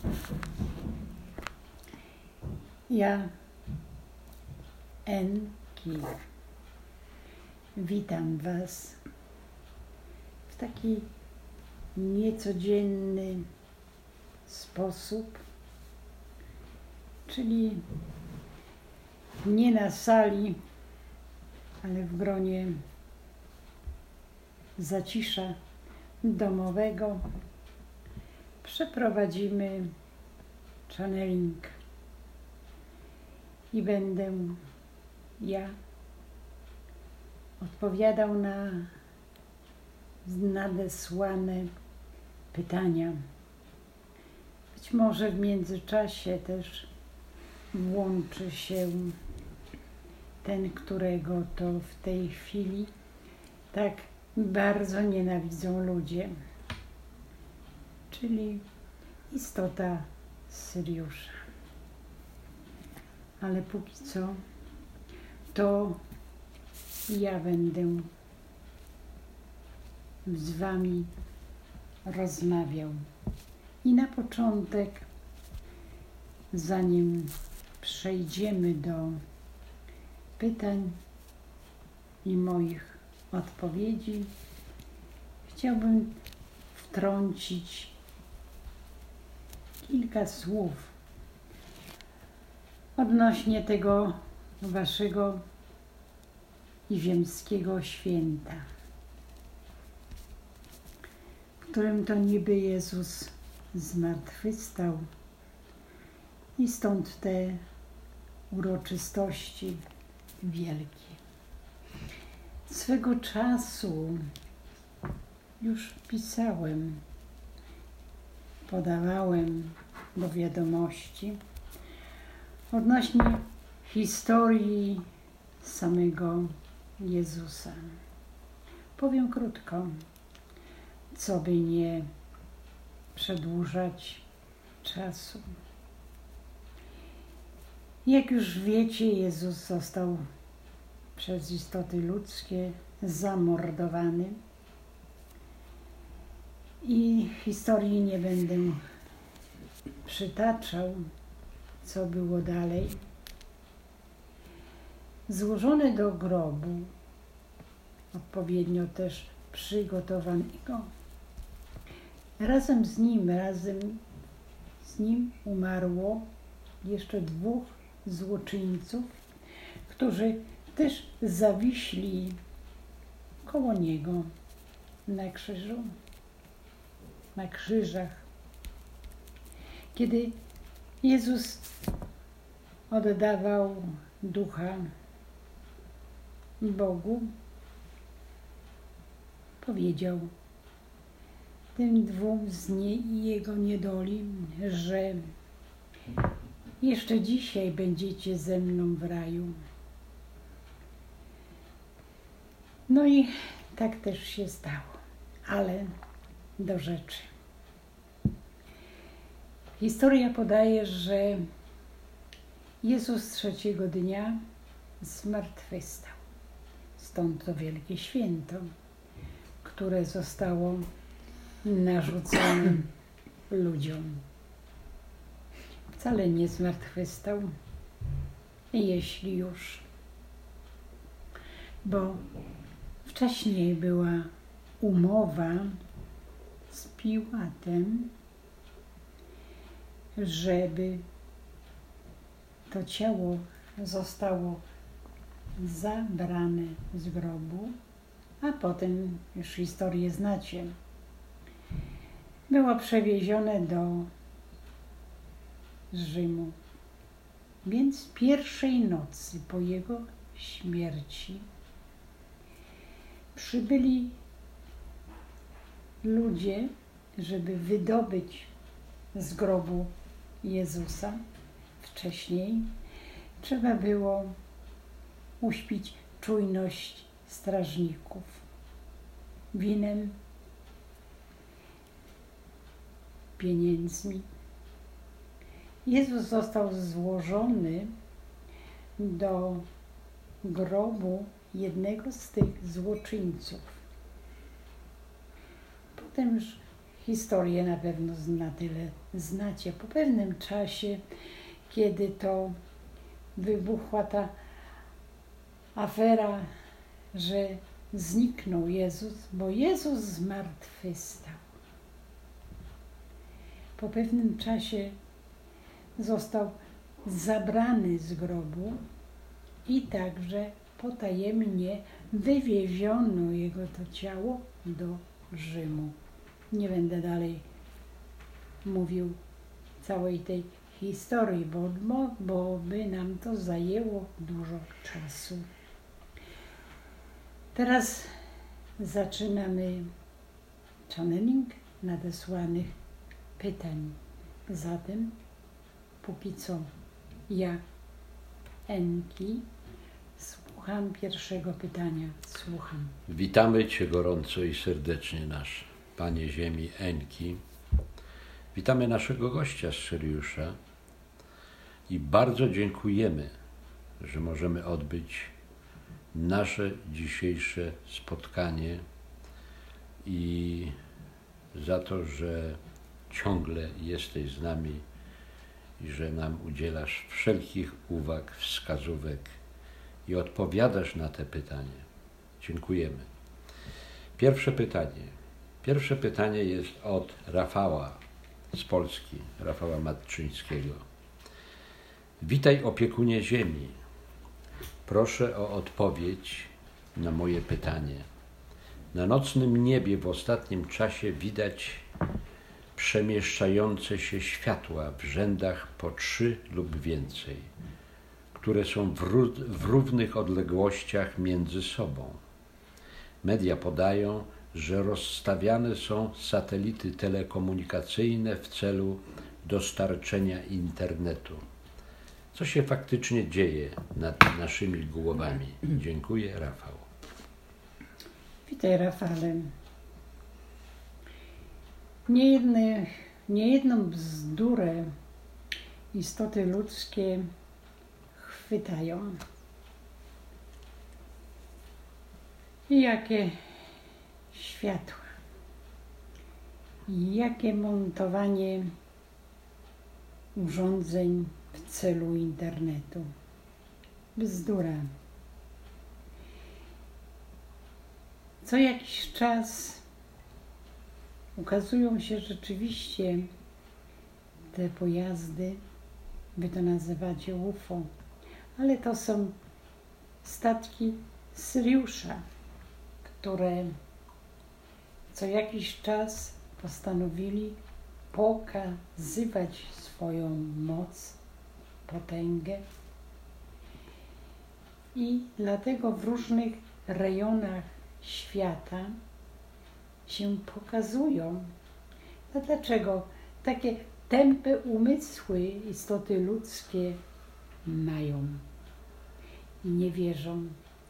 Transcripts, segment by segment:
Ja, Enki, witam Was w taki niecodzienny sposób, czyli nie na sali, ale w gronie zacisza domowego przeprowadzimy channeling i będę ja odpowiadał na nadesłane pytania. Być może w międzyczasie też włączy się ten, którego to w tej chwili tak bardzo nienawidzą ludzie, czyli istota Syriusza. Ale póki co to ja będę z Wami rozmawiał. I na początek, zanim przejdziemy do pytań i moich odpowiedzi, chciałbym wtrącić kilka słów odnośnie tego Waszego i ziemskiego święta, w którym to niby Jezus zmartwychwstał i stąd te uroczystości wielkie. Swego czasu już pisałem, podawałem do wiadomości odnośnie historii samego Jezusa. Powiem krótko, co by nie przedłużać czasu. Jak już wiecie, Jezus został przez istoty ludzkie zamordowany i historii nie będę przytaczał, co było dalej. Złożony do grobu, odpowiednio też przygotowanego, razem z nim umarło jeszcze 2 złoczyńców, którzy też zawiśli koło niego na krzyżach. Kiedy Jezus oddawał ducha Bogu, powiedział tym 2 z jego niedoli, że jeszcze dzisiaj będziecie ze mną w raju. No i tak też się stało, ale do rzeczy. Historia podaje, że Jezus 3. dnia zmartwychwstał. Stąd to wielkie święto, które zostało narzucone ludziom. Wcale nie zmartwychwstał, jeśli już, bo wcześniej była umowa z Piłatem, żeby to ciało zostało zabrane z grobu, a potem, już historię znacie, było przewiezione do Rzymu. Więc pierwszej nocy po jego śmierci przybyli ludzie, żeby wydobyć z grobu Jezusa. Wcześniej trzeba było uśpić czujność strażników winem, pieniędzmi. Jezus został złożony do grobu jednego z tych złoczyńców. Potem już historię na pewno na tyle znacie. Po pewnym czasie, kiedy to wybuchła ta afera, że zniknął Jezus, bo Jezus zmartwychwstał. Po pewnym czasie został zabrany z grobu i także potajemnie wywieziono jego to ciało do Rzymu. Nie będę dalej mówił całej tej historii, bo by nam to zajęło dużo czasu. Teraz zaczynamy channeling nadesłanych pytań. Zatem póki co ja, Enki, słucham pierwszego pytania. Słucham. Witamy Cię gorąco i serdecznie, nasz Panie Ziemi Enki. Witamy naszego gościa z Syriusza i bardzo dziękujemy, że możemy odbyć nasze dzisiejsze spotkanie i za to, że ciągle jesteś z nami i że nam udzielasz wszelkich uwag, wskazówek i odpowiadasz na te pytania. Dziękujemy. Pierwsze pytanie jest od Rafała z Polski, Rafała Matczyńskiego. Witaj, opiekunie Ziemi. Proszę o odpowiedź na moje pytanie. Na nocnym niebie w ostatnim czasie widać przemieszczające się światła w rzędach po 3 lub więcej, które są w równych odległościach między sobą. Media podają, że rozstawiane są satelity telekomunikacyjne w celu dostarczenia internetu. Co się faktycznie dzieje nad naszymi głowami? Dziękuję, Rafał. Witaj, Rafale. Niejedną bzdurę istoty ludzkie chwytają. I jakie światła, i jakie montowanie urządzeń w celu internetu. Bzdura. Co jakiś czas ukazują się rzeczywiście te pojazdy, wy to nazywacie UFO, ale to są statki Syriusza, które co jakiś czas postanowili pokazywać swoją moc, potęgę i dlatego w różnych rejonach świata się pokazują. A dlaczego takie tępe umysły istoty ludzkie mają i nie wierzą?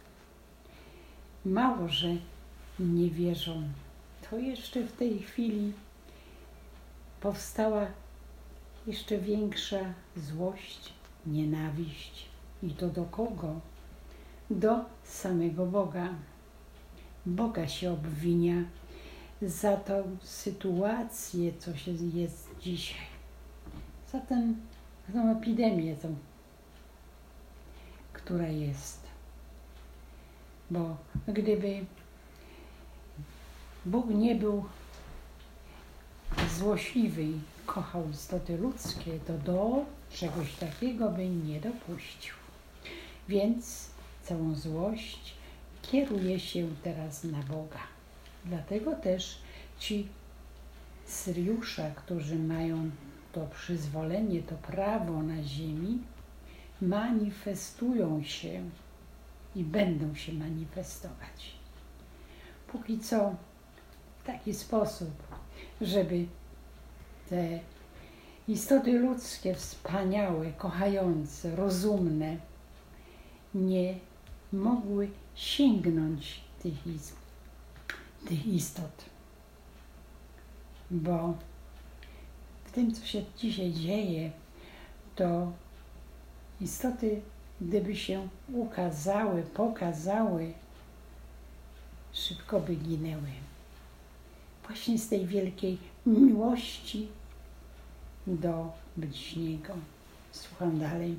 Mało, że nie wierzą, to jeszcze w tej chwili powstała jeszcze większa złość, nienawiść. I to do kogo? Do samego Boga. Boga się obwinia za tą sytuację, co się jest dzisiaj. Za tą epidemię, która jest. Bo gdyby Bóg nie był złośliwy i kochał istoty ludzkie, to do czegoś takiego by nie dopuścił. Więc całą złość kieruje się teraz na Boga. Dlatego też ci Syriusza, którzy mają to przyzwolenie, to prawo na ziemi, manifestują się i będą się manifestować. Póki co w taki sposób, żeby te istoty ludzkie, wspaniałe, kochające, rozumne, nie mogły sięgnąć tych istot. Bo w tym, co się dzisiaj dzieje, to istoty, gdyby się ukazały, pokazały, szybko by ginęły. Właśnie z tej wielkiej miłości do bliźniego. Słucham dalej.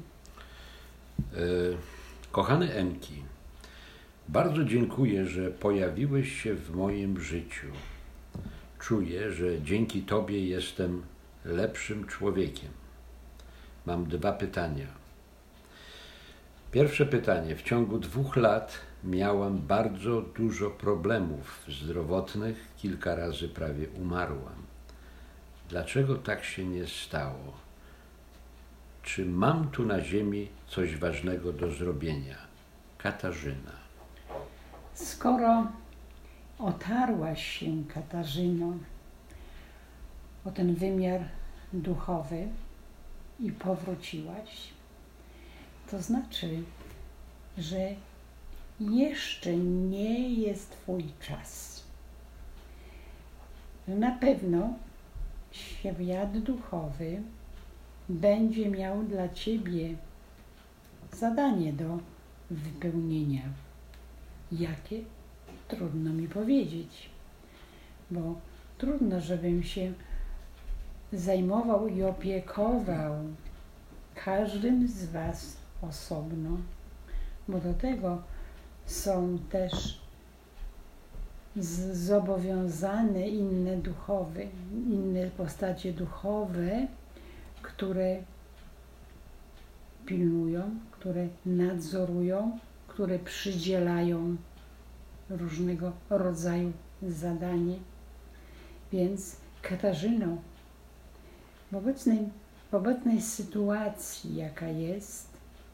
Kochany Enki, bardzo dziękuję, że pojawiłeś się w moim życiu. Czuję, że dzięki Tobie jestem lepszym człowiekiem. Mam 2 pytania. Pierwsze pytanie. W ciągu 2 lat miałam bardzo dużo problemów zdrowotnych. Kilka razy prawie umarłam. Dlaczego tak się nie stało? Czy mam tu na ziemi coś ważnego do zrobienia? Katarzyna. Skoro otarłaś się, Katarzyno, o ten wymiar duchowy i powróciłaś, to znaczy, że jeszcze nie jest Twój czas. Na pewno świat duchowy będzie miał dla Ciebie zadanie do wypełnienia. Jakie? Trudno mi powiedzieć, bo trudno, żebym się zajmował i opiekował każdym z Was osobno, bo do tego są też zobowiązane inne postacie duchowe, które pilnują, które nadzorują, które przydzielają różnego rodzaju zadanie. Więc Katarzyno, w obecnej sytuacji, jaka jest,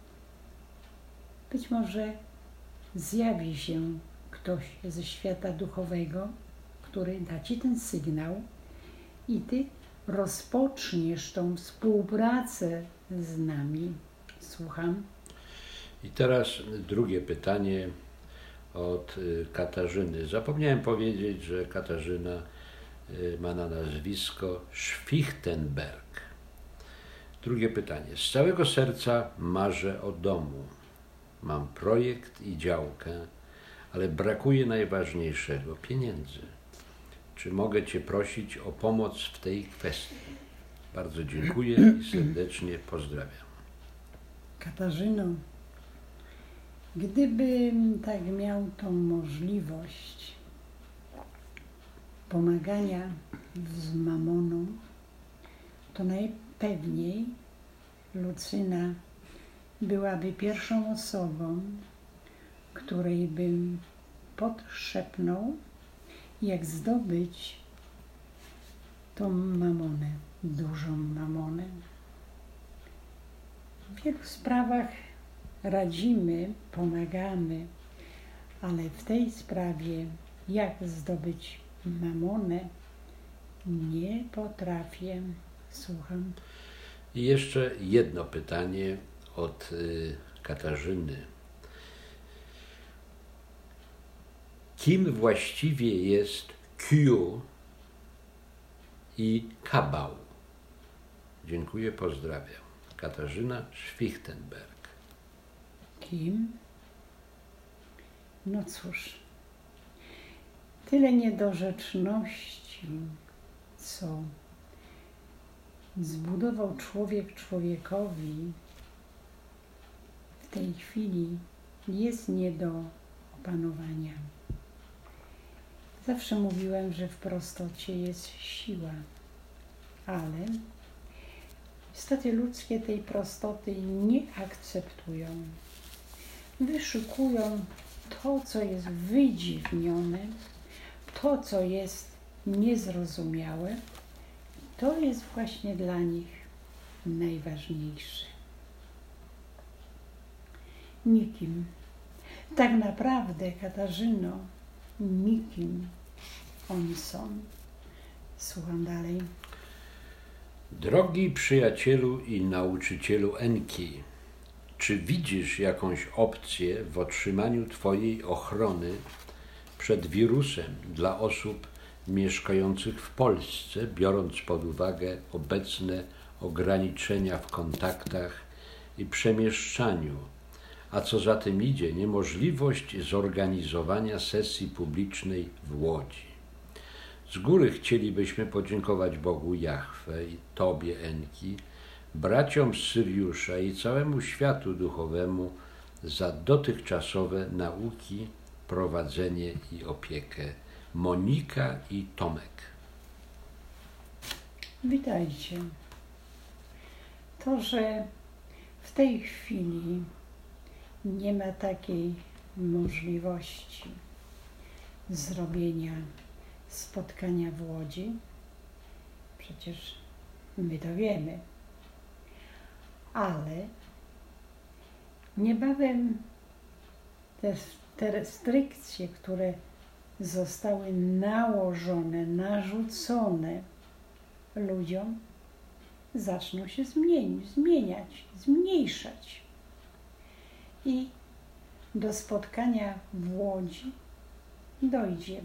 być może zjawi się ktoś ze świata duchowego, który da Ci ten sygnał i Ty rozpoczniesz tą współpracę z nami. Słucham. I teraz drugie pytanie od Katarzyny. Zapomniałem powiedzieć, że Katarzyna ma na nazwisko Schwichtenberg. Drugie pytanie. Z całego serca marzę o domu. Mam projekt i działkę, ale brakuje najważniejszego – pieniędzy. Czy mogę Cię prosić o pomoc w tej kwestii? Bardzo dziękuję i serdecznie pozdrawiam. Katarzyno, gdybym tak miał tą możliwość pomagania z mamoną, to najpewniej Lucyna byłaby pierwszą osobą, której bym podszepnął, jak zdobyć tą mamonę, dużą mamonę. W wielu sprawach radzimy, pomagamy, ale w tej sprawie, jak zdobyć mamonę, nie potrafię. Słucham. I jeszcze jedno pytanie od Katarzyny. Kim właściwie jest Q i kabał? Dziękuję, pozdrawiam. Katarzyna Schwichtenberg. Kim? No cóż, tyle niedorzeczności, co zbudował człowiek człowiekowi, w tej chwili jest nie do opanowania. Zawsze mówiłem, że w prostocie jest siła, ale istoty ludzkie tej prostoty nie akceptują. Wyszukują to, co jest wydziwnione, to, co jest niezrozumiałe. To jest właśnie dla nich najważniejsze. Nikim, tak naprawdę, Katarzyno, nikim oni są. Słucham dalej. Drogi przyjacielu i nauczycielu Enki, czy widzisz jakąś opcję w otrzymaniu Twojej ochrony przed wirusem dla osób mieszkających w Polsce, biorąc pod uwagę obecne ograniczenia w kontaktach i przemieszczaniu, a co za tym idzie, niemożliwość zorganizowania sesji publicznej w Łodzi? Z góry chcielibyśmy podziękować Bogu Jahwe i Tobie, Enki, braciom z Syriusza i całemu światu duchowemu za dotychczasowe nauki, prowadzenie i opiekę. Monika i Tomek. Witajcie. To, że w tej chwili nie ma takiej możliwości zrobienia spotkania w Łodzi, przecież my to wiemy, ale niebawem te restrykcje, które zostały nałożone, narzucone ludziom, zaczną się zmieniać, zmniejszać. I do spotkania w Łodzi dojdzie.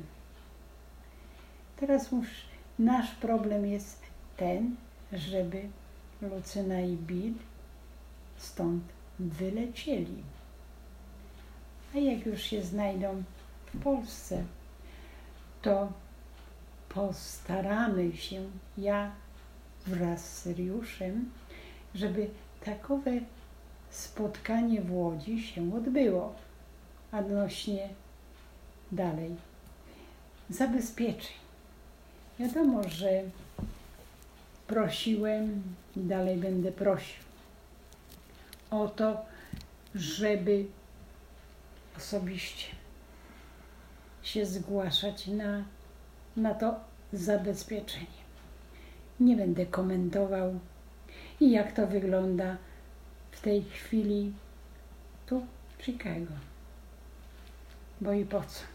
Teraz już nasz problem jest ten, żeby Lucyna i Bill stąd wylecieli. A jak już się znajdą w Polsce, to postaramy się, ja wraz z Syriuszem, żeby takowe spotkanie w Łodzi się odbyło. Odnośnie dalej zabezpieczeń. Wiadomo, że prosiłem i dalej będę prosił o to, żeby osobiście się zgłaszać na to zabezpieczenie. Nie będę komentował, jak to wygląda w tej chwili tu w Chicago, bo i po co.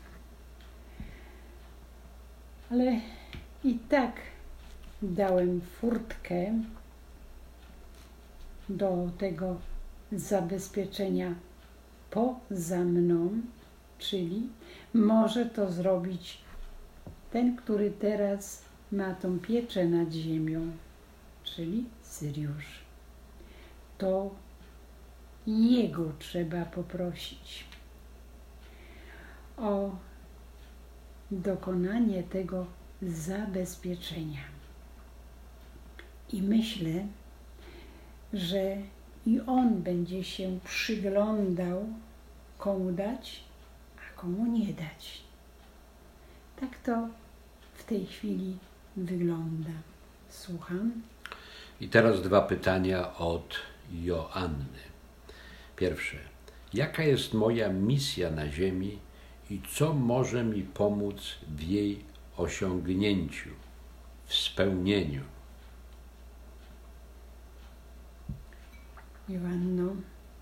Ale i tak dałem furtkę do tego zabezpieczenia poza mną, czyli może to zrobić ten, który teraz ma tą pieczę nad ziemią, czyli Syriusz. To jego trzeba poprosić o dokonanie tego zabezpieczenia. I myślę, że i on będzie się przyglądał, komu dać, a komu nie dać. Tak to w tej chwili wygląda. Słucham. I teraz 2 pytania od Joanny. Pierwsze. Jaka jest moja misja na ziemi i co może mi pomóc w jej osiągnięciu, w spełnieniu? Joanno,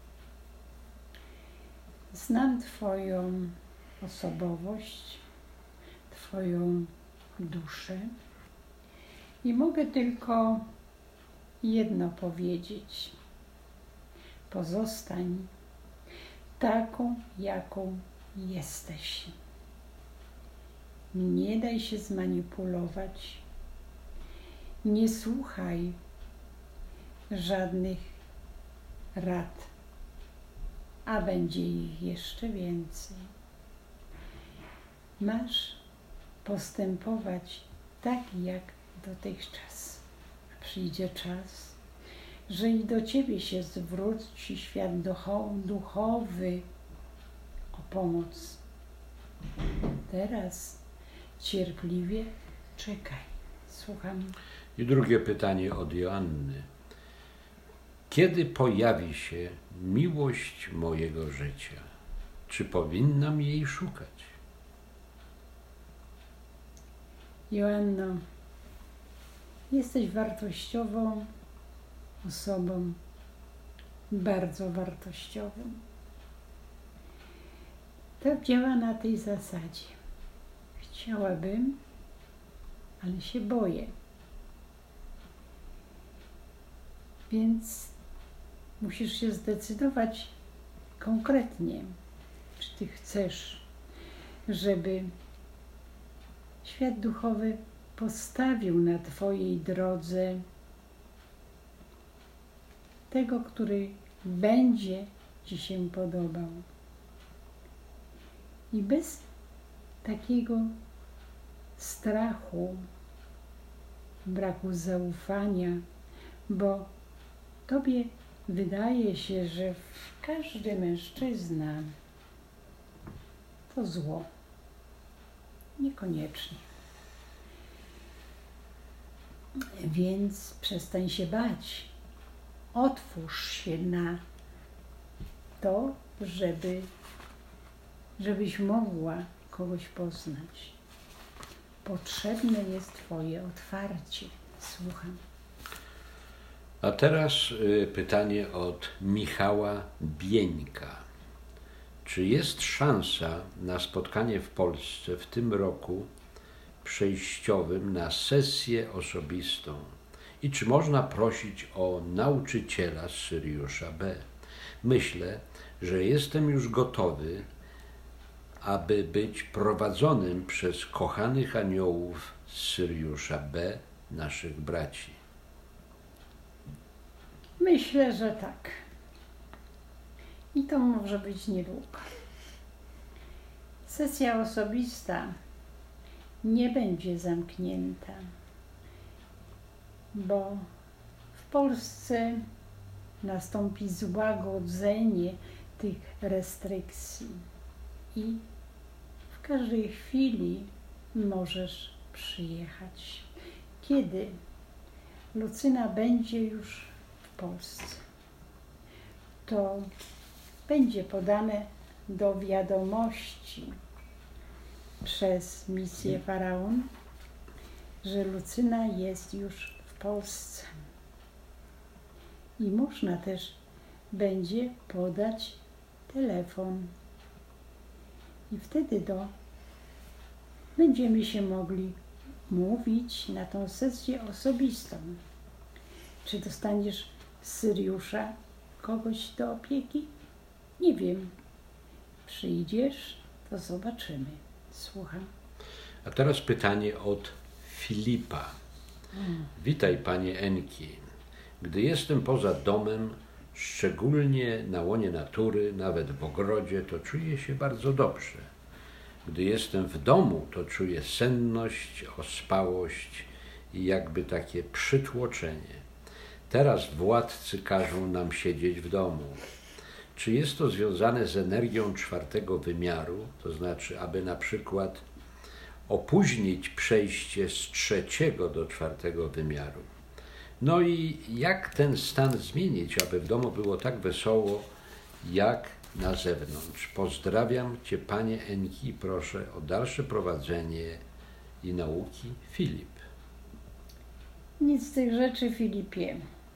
znam Twoją osobowość, Twoją duszę i mogę tylko jedno powiedzieć. Pozostań taką, jaką jesteś. Nie daj się zmanipulować. Nie słuchaj żadnych rad, a będzie ich jeszcze więcej. Masz postępować tak, jak dotychczas. Przyjdzie czas, że i do Ciebie się zwróci świat duchowy o pomoc. Teraz cierpliwie czekaj. Słucham. I drugie pytanie od Joanny. Kiedy pojawi się miłość mojego życia? Czy powinnam jej szukać? Joanno, jesteś wartościową osobą, bardzo wartościową. To działa na tej zasadzie. Chciałabym, ale się boję. Więc musisz się zdecydować konkretnie, czy Ty chcesz, żeby świat duchowy postawił na Twojej drodze tego, który będzie Ci się podobał. I bez takiego strachu, braku zaufania, bo tobie wydaje się, że każdy mężczyzna to zło. Niekoniecznie. Więc przestań się bać. Otwórz się na to, żebyś mogła kogoś poznać. Potrzebne jest twoje otwarcie. Słucham. A teraz pytanie od Michała Bieńka. Czy jest szansa na spotkanie w Polsce w tym roku przejściowym na sesję osobistą? I czy można prosić o nauczyciela z Syriusza B? Myślę, że jestem już gotowy, aby być prowadzonym przez kochanych aniołów z Syriusza B, naszych braci. Myślę, że tak. I to może być niedługo. Sesja osobista nie będzie zamknięta, bo w Polsce nastąpi złagodzenie tych restrykcji i w każdej chwili możesz przyjechać. Kiedy Lucyna będzie już w Polsce, to będzie podane do wiadomości przez misję Faraon, że Lucyna jest już w Polsce. I można też będzie podać telefon. I wtedy będziemy się mogli mówić na tą sesję osobistą. Czy dostaniesz z Syriusza kogoś do opieki? Nie wiem. Przyjdziesz, to zobaczymy. Słucham. A teraz pytanie od Filipa. Witaj, panie Enki. Gdy jestem poza domem, szczególnie na łonie natury, nawet w ogrodzie, to czuję się bardzo dobrze. Gdy jestem w domu, to czuję senność, ospałość i jakby takie przytłoczenie. Teraz władcy każą nam siedzieć w domu. Czy jest to związane z energią czwartego wymiaru, to znaczy, aby na przykład opóźnić przejście z trzeciego do czwartego wymiaru? No i jak ten stan zmienić, aby w domu było tak wesoło, jak na zewnątrz? Pozdrawiam Cię, panie Enki, i proszę o dalsze prowadzenie i nauki. Filip. Nic z tych rzeczy, Filipie.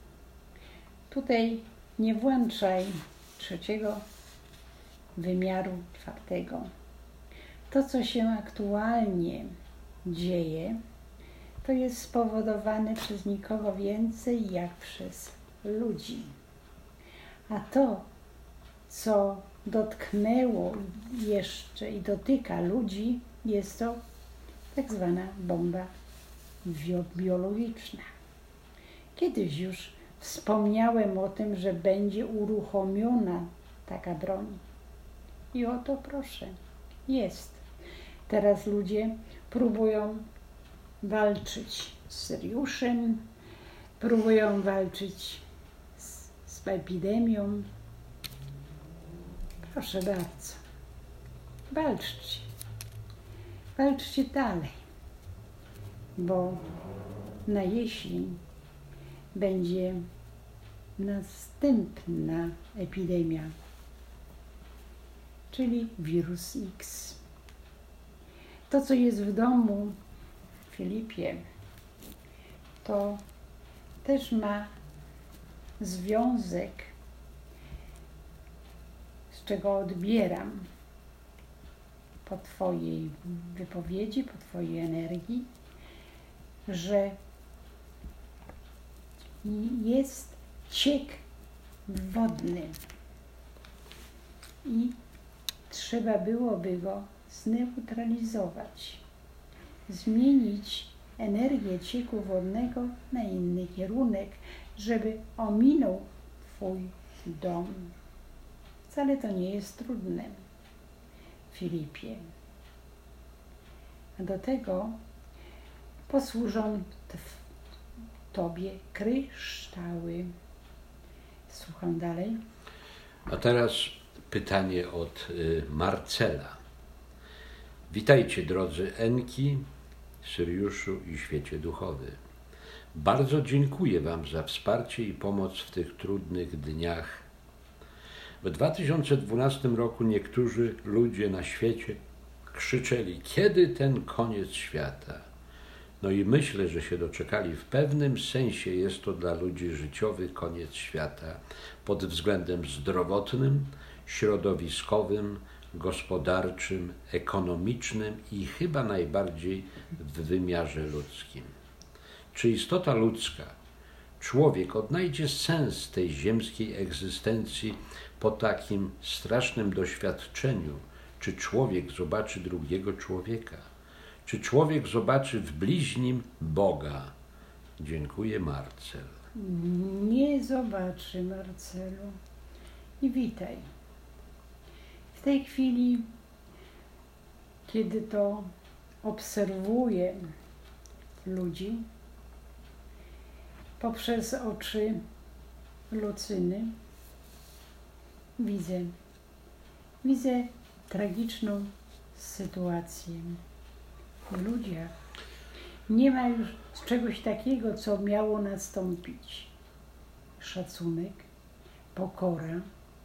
Tutaj nie włączaj trzeciego wymiaru, czwartego. To, co się aktualnie dzieje, to jest spowodowane przez nikogo więcej jak przez ludzi. A to, co dotknęło jeszcze i dotyka ludzi, jest to tak zwana bomba biologiczna. Kiedyś już wspomniałem o tym, że będzie uruchomiona taka broń. I oto proszę, jest. Teraz ludzie próbują walczyć z Syriuszem, próbują walczyć z epidemią. Proszę bardzo, walczcie. Walczcie dalej, bo na jesień będzie następna epidemia, czyli wirus X. To, co jest w domu, Filipie, to też ma związek, z czego odbieram po twojej wypowiedzi, po twojej energii, że jest ciek wodny i trzeba byłoby go zneutralizować, zmienić energię cieku wodnego na inny kierunek, żeby ominął twój dom. Wcale to nie jest trudne, Filipie. A do tego posłużą Tobie kryształy. Słucham dalej. A teraz pytanie od Marcela. Witajcie drodzy Enki, Syriuszu i świecie duchowy. Bardzo dziękuję Wam za wsparcie i pomoc w tych trudnych dniach. W 2012 roku niektórzy ludzie na świecie krzyczeli, kiedy ten koniec świata? No i myślę, że się doczekali. W pewnym sensie jest to dla ludzi życiowy koniec świata pod względem zdrowotnym, środowiskowym, gospodarczym, ekonomicznym i chyba najbardziej w wymiarze ludzkim. Czy istota ludzka, człowiek odnajdzie sens tej ziemskiej egzystencji po takim strasznym doświadczeniu? Czy człowiek zobaczy drugiego człowieka? Czy człowiek zobaczy w bliźnim Boga? Dziękuję, Marcel. Nie zobaczy, Marcelu. I witaj. W tej chwili, kiedy to obserwuję ludzi poprzez oczy Lucyny, widzę tragiczną sytuację w ludziach. Nie ma już czegoś takiego, co miało nastąpić. Szacunek, pokora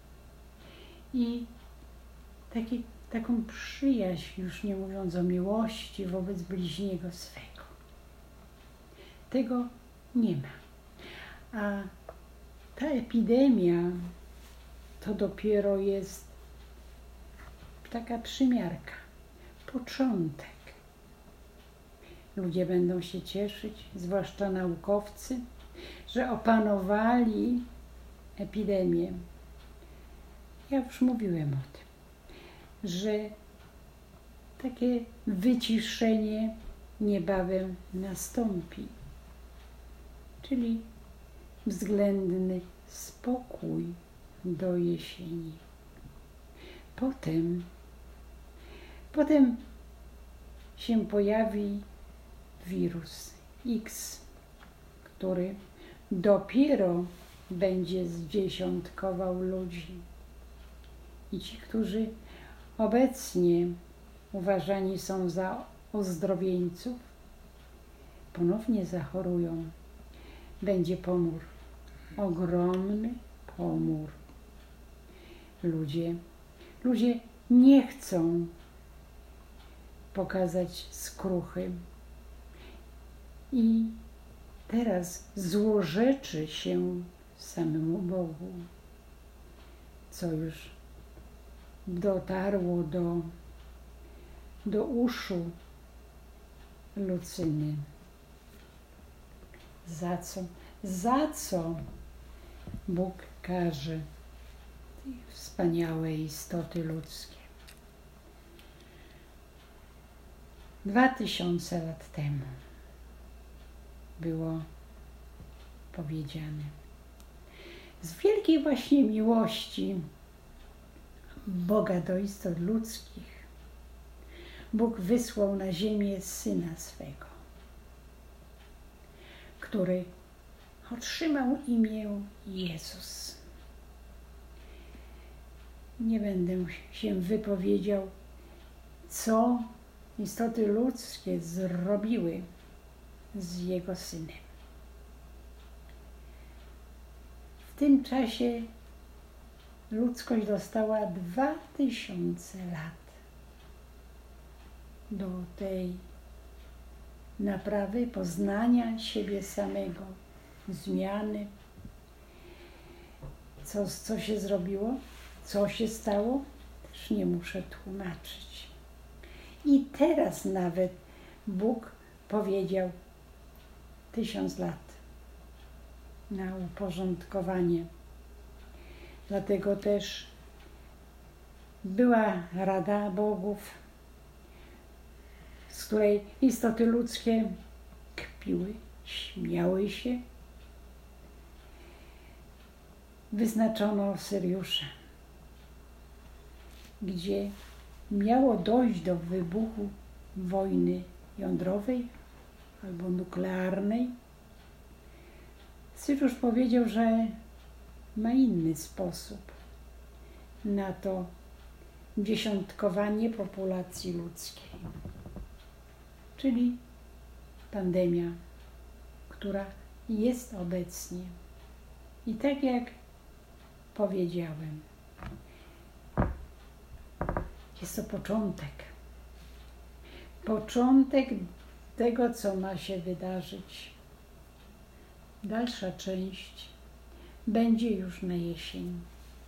i taką przyjaźń, już nie mówiąc o miłości wobec bliźniego swego. Tego nie ma. A ta epidemia to dopiero jest taka przymiarka, początek. Ludzie będą się cieszyć, zwłaszcza naukowcy, że opanowali epidemię. Ja już mówiłem o tym, że takie wyciszenie niebawem nastąpi, czyli względny spokój do jesieni. Potem się pojawi wirus X, który dopiero będzie zdziesiątkował ludzi. I ci, którzy obecnie uważani są za ozdrowieńców, ponownie zachorują. Będzie pomór, ogromny pomór. Ludzie nie chcą pokazać skruchy. I teraz złorzeczy się samemu Bogu, co już dotarło do uszu Lucyny. Za co Bóg karze wspaniałe istoty ludzkie? 2000 lat temu było powiedziane. Z wielkiej właśnie miłości Boga do istot ludzkich Bóg wysłał na ziemię Syna swego, który otrzymał imię Jezus. Nie będę się wypowiedział, co istoty ludzkie zrobiły z Jego Synem. W tym czasie ludzkość dostała 2000 lat do tej naprawy, poznania siebie samego, zmiany. Co się zrobiło? Co się stało? Też nie muszę tłumaczyć. I teraz nawet Bóg powiedział 1000 lat na uporządkowanie. Dlatego też była Rada Bogów, z której istoty ludzkie kpiły, śmiały się. Wyznaczono Syriusza, gdzie miało dojść do wybuchu wojny jądrowej, albo nuklearnej. Syriusz powiedział, że ma inny sposób na to dziesiątkowanie populacji ludzkiej, czyli pandemia, która jest obecnie. I tak jak powiedziałem, jest to początek tego, co ma się wydarzyć. Dalsza część będzie już na jesień.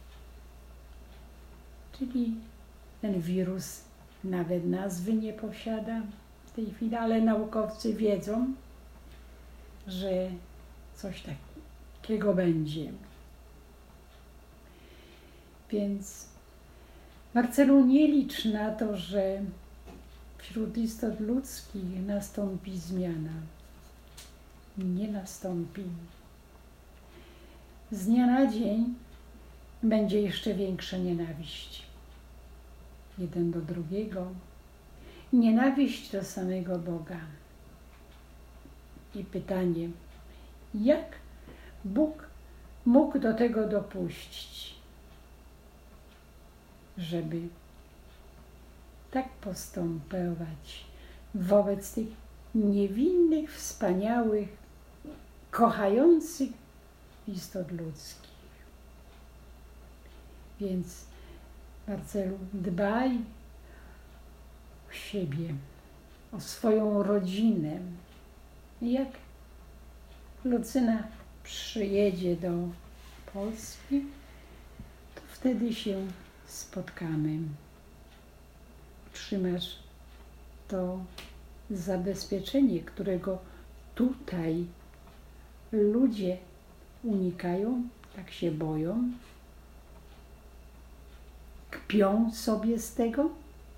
Czyli ten wirus nawet nazwy nie posiada w tej chwili, ale naukowcy wiedzą, że coś takiego będzie. Więc Marcelu, nie licz na to, że wśród istot ludzkich nastąpi zmiana. Nie nastąpi. Z dnia na dzień będzie jeszcze większa nienawiść. Jeden do drugiego. Nienawiść do samego Boga. I pytanie, jak Bóg mógł do tego dopuścić, żeby tak postępować wobec tych niewinnych, wspaniałych, kochających istot ludzkich. Więc Marcelu, dbaj o siebie, o swoją rodzinę. Jak Lucyna przyjedzie do Polski, to wtedy się spotkamy. Otrzymasz to zabezpieczenie, którego tutaj ludzie unikają, tak się boją, kpią sobie z tego,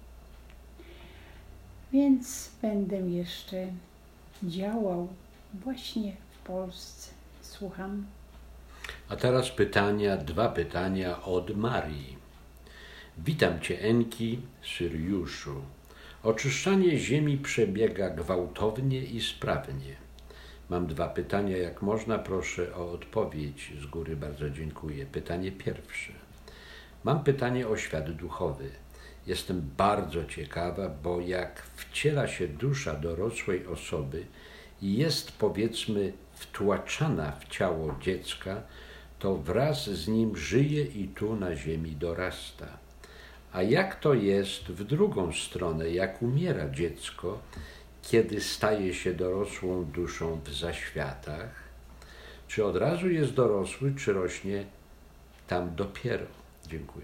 więc będę jeszcze działał właśnie w Polsce. Słucham. A teraz dwa pytania od Marii. Witam Cię, Enki, Syriuszu. Oczyszczanie ziemi przebiega gwałtownie i sprawnie. Mam 2 pytania, jak można, proszę o odpowiedź. Z góry bardzo dziękuję. Pytanie pierwsze. Mam pytanie o świat duchowy. Jestem bardzo ciekawa, bo jak wciela się dusza dorosłej osoby i jest, powiedzmy, wtłaczana w ciało dziecka, to wraz z nim żyje i tu na ziemi dorasta. A jak to jest w drugą stronę, jak umiera dziecko, kiedy staje się dorosłą duszą w zaświatach? Czy od razu jest dorosły, czy rośnie tam dopiero? Dziękuję.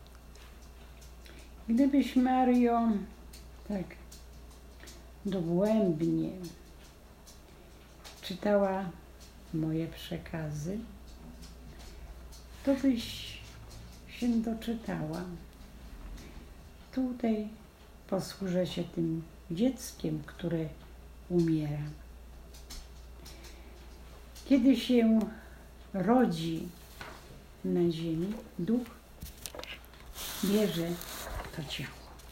Gdybyś, Mario, tak dogłębnie czytała moje przekazy, to byś się doczytała. Tutaj posłużę się tym dzieckiem, które umiera. Kiedy się rodzi na ziemi, duch bierze to ciało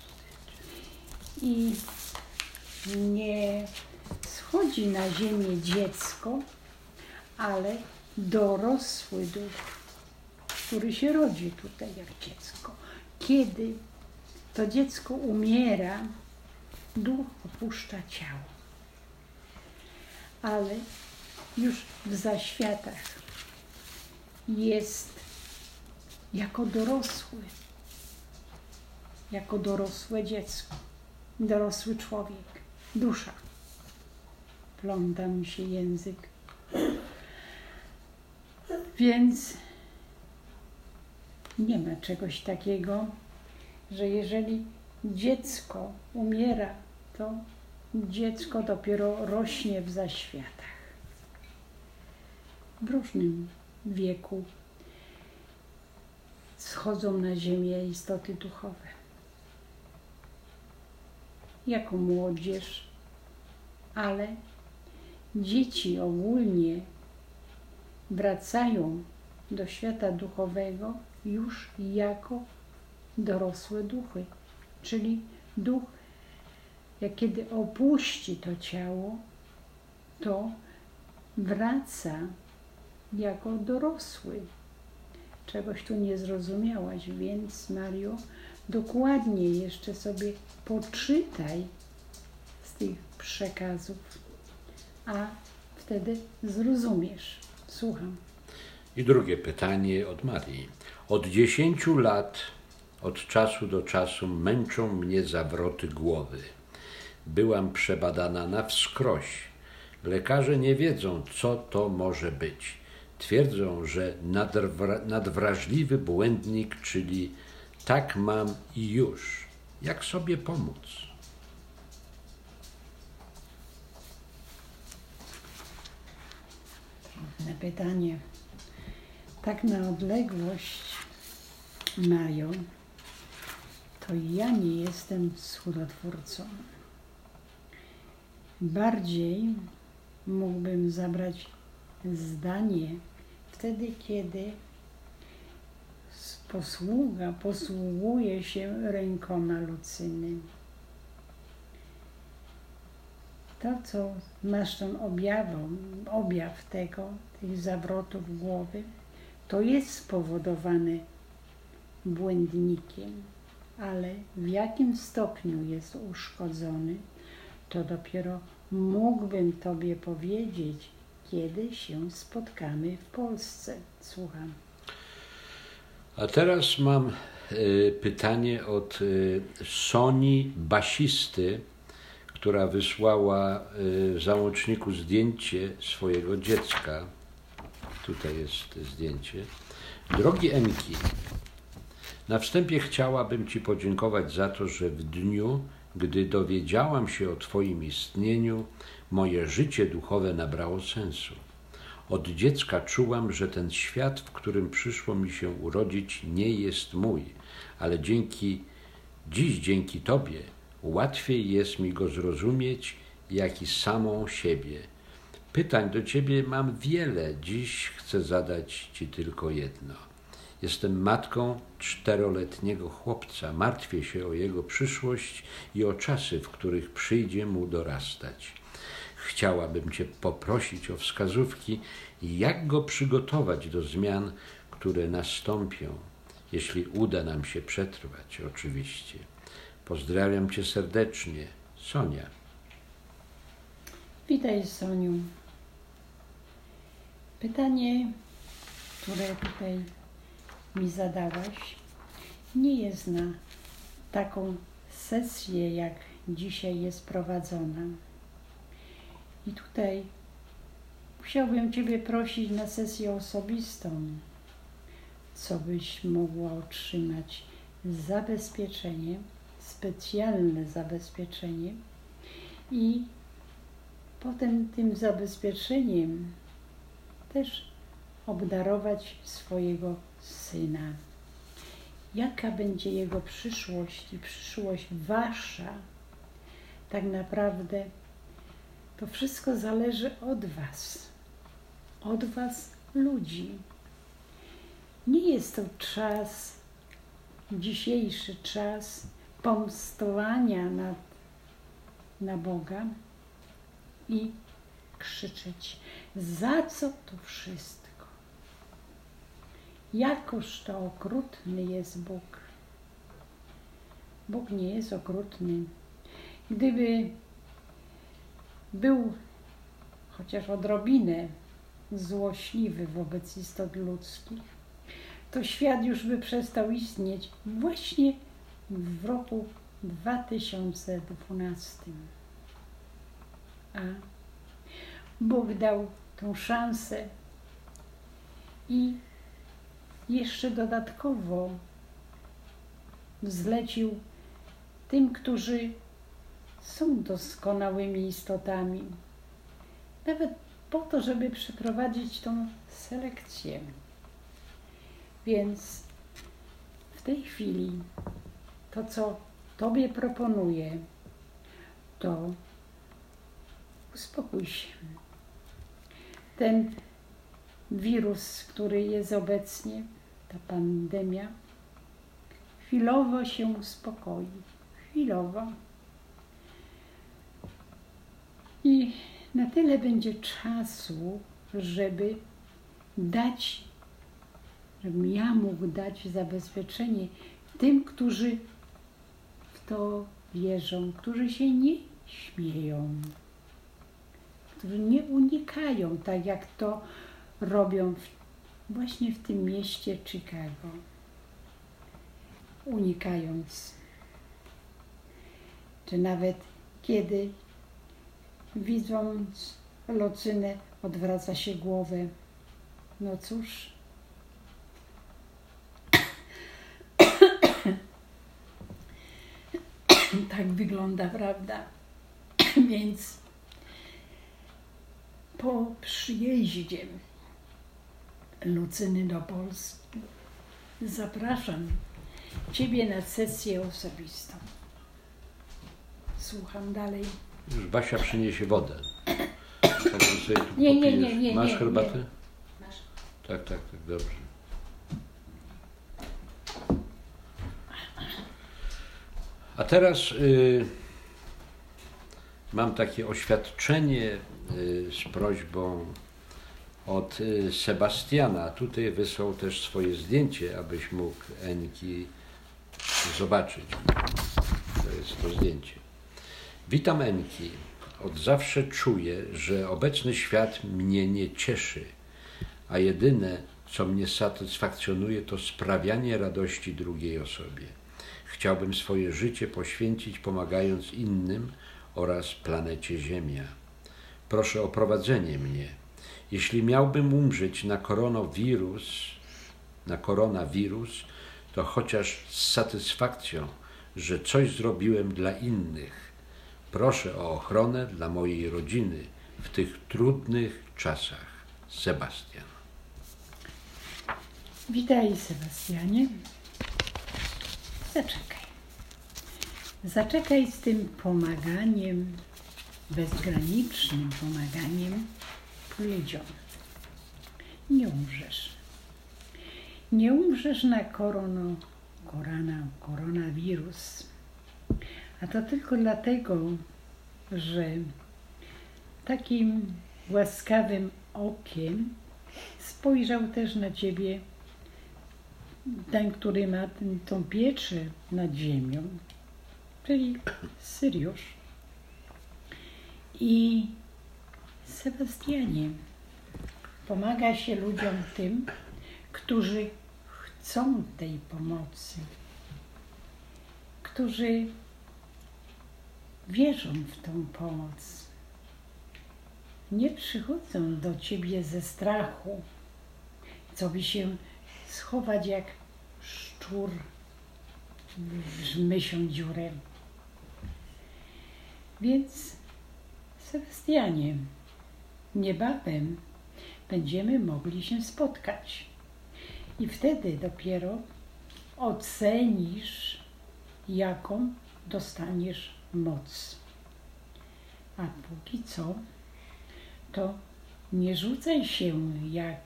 i nie schodzi na ziemię dziecko, ale dorosły duch, który się rodzi tutaj jak dziecko. Kiedy to dziecko umiera, duch opuszcza ciało, ale już w zaświatach jest jako dorosłe dziecko, dorosły człowiek, dusza. Pląta mi się język. Więc nie ma czegoś takiego, że jeżeli dziecko umiera, to dziecko dopiero rośnie w zaświatach. W różnym wieku schodzą na ziemię istoty duchowe. Jako młodzież, ale dzieci ogólnie wracają do świata duchowego już jako dorosłe duchy, czyli duch, jak kiedy opuści to ciało, to wraca jako dorosły. Czegoś tu nie zrozumiałaś, więc Mario, dokładnie jeszcze sobie poczytaj z tych przekazów, a wtedy zrozumiesz. Słucham. I drugie pytanie od Marii. Od 10 lat, od czasu do czasu męczą mnie zawroty głowy. Byłam przebadana na wskroś. Lekarze nie wiedzą, co to może być. Twierdzą, że nadwrażliwy błędnik, czyli tak mam i już. Jak sobie pomóc? Trudne pytanie. Tak na odległość, Mario, to ja nie jestem cudotwórcą. Bardziej mógłbym zabrać zdanie wtedy, kiedy posługuje się rękoma Lucyny. To, co masz ten objaw tych zawrotów głowy, to jest spowodowane błędnikiem, ale w jakim stopniu jest uszkodzony, to dopiero mógłbym Tobie powiedzieć, kiedy się spotkamy w Polsce. Słucham. A teraz mam pytanie od Soni Basisty, która wysłała w załączniku zdjęcie swojego dziecka. Tutaj jest zdjęcie. Drogi Emki, na wstępie chciałabym Ci podziękować za to, że w dniu, gdy dowiedziałam się o Twoim istnieniu, moje życie duchowe nabrało sensu. Od dziecka czułam, że ten świat, w którym przyszło mi się urodzić, nie jest mój, ale dzięki Tobie łatwiej jest mi go zrozumieć, jak i samą siebie. Pytań do Ciebie mam wiele, dziś chcę zadać Ci tylko jedno. Jestem matką 4-letniego chłopca, martwię się o jego przyszłość i o czasy, w których przyjdzie mu dorastać. Chciałabym Cię poprosić o wskazówki, jak go przygotować do zmian, które nastąpią, jeśli uda nam się przetrwać, oczywiście. Pozdrawiam Cię serdecznie, Sonia. Witaj, Soniu. Pytanie, które tutaj mi zadałaś, nie jest na taką sesję, jak dzisiaj jest prowadzona. I tutaj chciałbym Ciebie prosić na sesję osobistą, co byś mogła otrzymać zabezpieczenie, specjalne zabezpieczenie i potem tym zabezpieczeniem też obdarować swojego syna. Jaka będzie jego przyszłość i przyszłość wasza, tak naprawdę to wszystko zależy od was ludzi. Nie jest to dzisiejszy czas pomstowania na Boga i krzyczeć, za co to wszystko? Jakoż to okrutny jest Bóg. Bóg nie jest okrutny. Gdyby był chociaż odrobinę złośliwy wobec istot ludzkich, to świat już by przestał istnieć właśnie w roku 2012. A Bóg dał tą szansę i jeszcze dodatkowo zlecił tym, którzy są doskonałymi istotami, nawet po to, żeby przeprowadzić tą selekcję. Więc w tej chwili to, co Tobie proponuję, to uspokój się. Ten wirus, który jest obecnie, ta pandemia, chwilowo się uspokoi. Chwilowo. I na tyle będzie czasu, żebym ja mógł dać zabezpieczenie tym, którzy w to wierzą, którzy się nie śmieją, którzy nie unikają, tak jak to robią właśnie w tym mieście Chicago, unikając. Czy nawet kiedy widząc Lucynę odwraca się głowę, no cóż, tak wygląda prawda. Więc po przyjeździe Lucyny do Polski zapraszam Ciebie na sesję osobistą. Słucham dalej. Już Basia przyniesie wodę. Także sobie tu nie. Masz herbatę? Masz. Tak, dobrze. A teraz mam takie oświadczenie z prośbą od Sebastiana. Tutaj wysłał też swoje zdjęcie, abyś mógł Enki zobaczyć. To jest to zdjęcie. Witam Enki. Od zawsze czuję, że obecny świat mnie nie cieszy, a jedyne, co mnie satysfakcjonuje, to sprawianie radości drugiej osobie. Chciałbym swoje życie poświęcić, pomagając innym oraz planecie Ziemia. Proszę o prowadzenie mnie. Jeśli miałbym umrzeć na koronawirus, to chociaż z satysfakcją, że coś zrobiłem dla innych. Proszę o ochronę dla mojej rodziny w tych trudnych czasach. Sebastian. Witaj, Sebastianie. Zaczekaj z tym pomaganiem, bezgranicznym pomaganiem ludziom. Nie umrzesz na koronawirus. A to tylko dlatego, że takim łaskawym okiem spojrzał też na Ciebie ten, który ma tą pieczę nad ziemią, czyli Syriusz. I Sebastianie pomaga się ludziom tym, którzy chcą tej pomocy, którzy wierzą w tą pomoc. Nie przychodzą do Ciebie ze strachu, co by się schować jak szczur w mysią dziurę. Więc, Sebastianie, niebawem będziemy mogli się spotkać i wtedy dopiero ocenisz, jaką dostaniesz moc. A póki co, to nie rzucaj się jak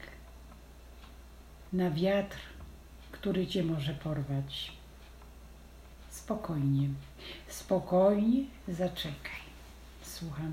na wiatr, który Cię może porwać. Spokojnie zaczekaj. Słucham.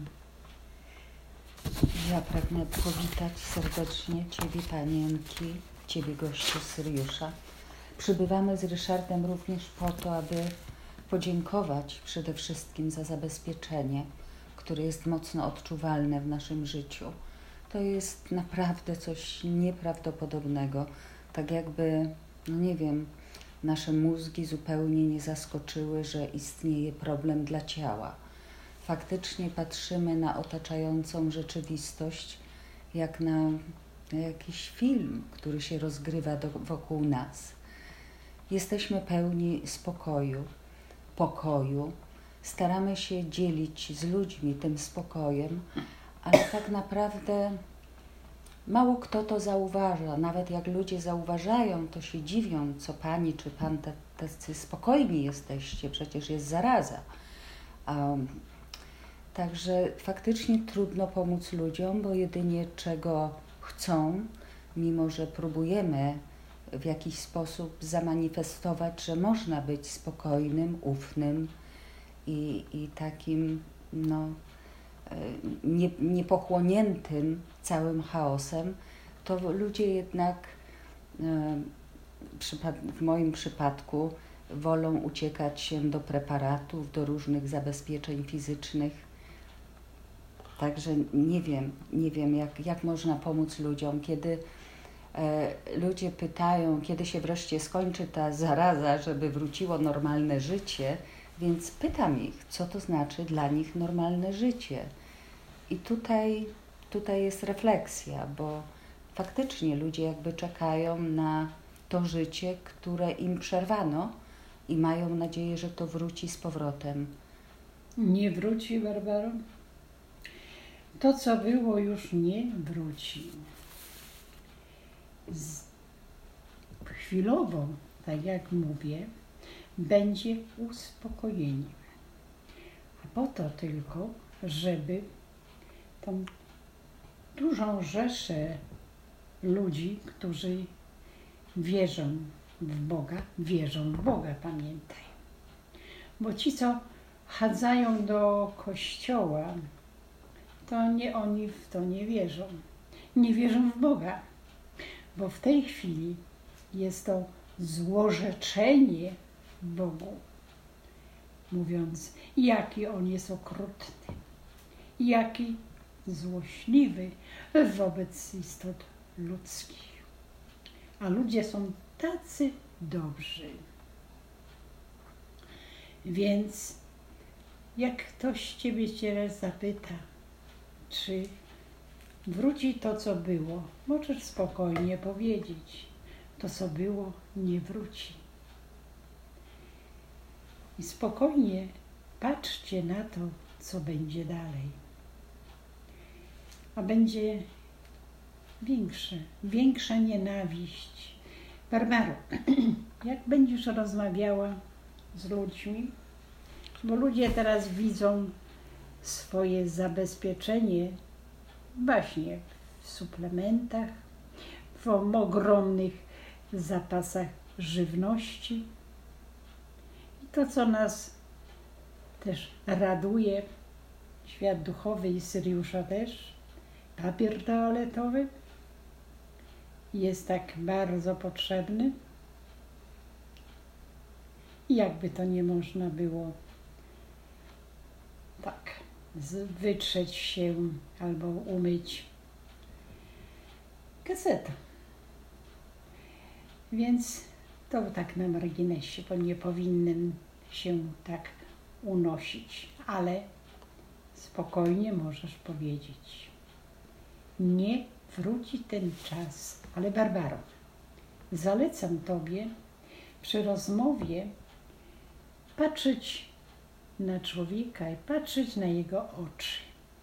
Ja pragnę powitać serdecznie Ciebie, Panienki, Ciebie, gościu Syriusza. Przybywamy z Ryszardem również po to, aby podziękować przede wszystkim za zabezpieczenie, które jest mocno odczuwalne w naszym życiu. To jest naprawdę coś nieprawdopodobnego. Tak jakby, nasze mózgi zupełnie nie zaskoczyły, że istnieje problem dla ciała. Faktycznie patrzymy na otaczającą rzeczywistość jak na jakiś film, który się rozgrywa wokół nas. Jesteśmy pełni pokoju. Staramy się dzielić z ludźmi tym spokojem, ale tak naprawdę mało kto to zauważa. Nawet jak ludzie zauważają, to się dziwią, co pani czy pan tacy spokojni jesteście, przecież jest zaraza. Także faktycznie trudno pomóc ludziom, bo jedynie czego chcą, mimo że próbujemy w jakiś sposób zamanifestować, że można być spokojnym, ufnym i takim niepochłoniętym całym chaosem, to ludzie jednak w moim przypadku wolą uciekać się do preparatów, do różnych zabezpieczeń fizycznych. Także nie wiem jak można pomóc ludziom, kiedy ludzie pytają, kiedy się wreszcie skończy ta zaraza, żeby wróciło normalne życie, więc pytam ich, co to znaczy dla nich normalne życie. I tutaj jest refleksja, bo faktycznie ludzie jakby czekają na to życie, które im przerwano i mają nadzieję, że to wróci z powrotem. Nie wróci, Barbaro. To, co było, już nie wróci. Chwilowo, tak jak mówię, będzie uspokojeniem. A po to tylko, żeby tą dużą rzeszę ludzi, którzy wierzą w Boga, pamiętaj. Bo ci, co chadzają do kościoła, to oni w to nie wierzą. Nie wierzą w Boga, bo w tej chwili jest to złorzeczenie Bogu, mówiąc, jaki On jest okrutny, jaki złośliwy wobec istot ludzkich. A ludzie są tacy dobrzy. Więc jak ktoś Ciebie teraz zapyta, czy wróci to, co było, możesz spokojnie powiedzieć, to, co było, nie wróci. I spokojnie patrzcie na to, co będzie dalej. A będzie większa nienawiść. Barbaro, jak będziesz rozmawiała z ludźmi, bo ludzie teraz widzą swoje zabezpieczenie właśnie w suplementach, w ogromnych zapasach żywności. I to, co nas też raduje, świat duchowy i Syriusza też, papier toaletowy jest tak bardzo potrzebny. I jakby to nie można było tak wytrzeć się albo umyć kaseta. Więc to tak na marginesie, bo nie powinien się tak unosić, ale spokojnie możesz powiedzieć. Nie wróci ten czas, ale Barbaro, zalecam Tobie przy rozmowie patrzeć na człowieka i patrzeć na jego oczy.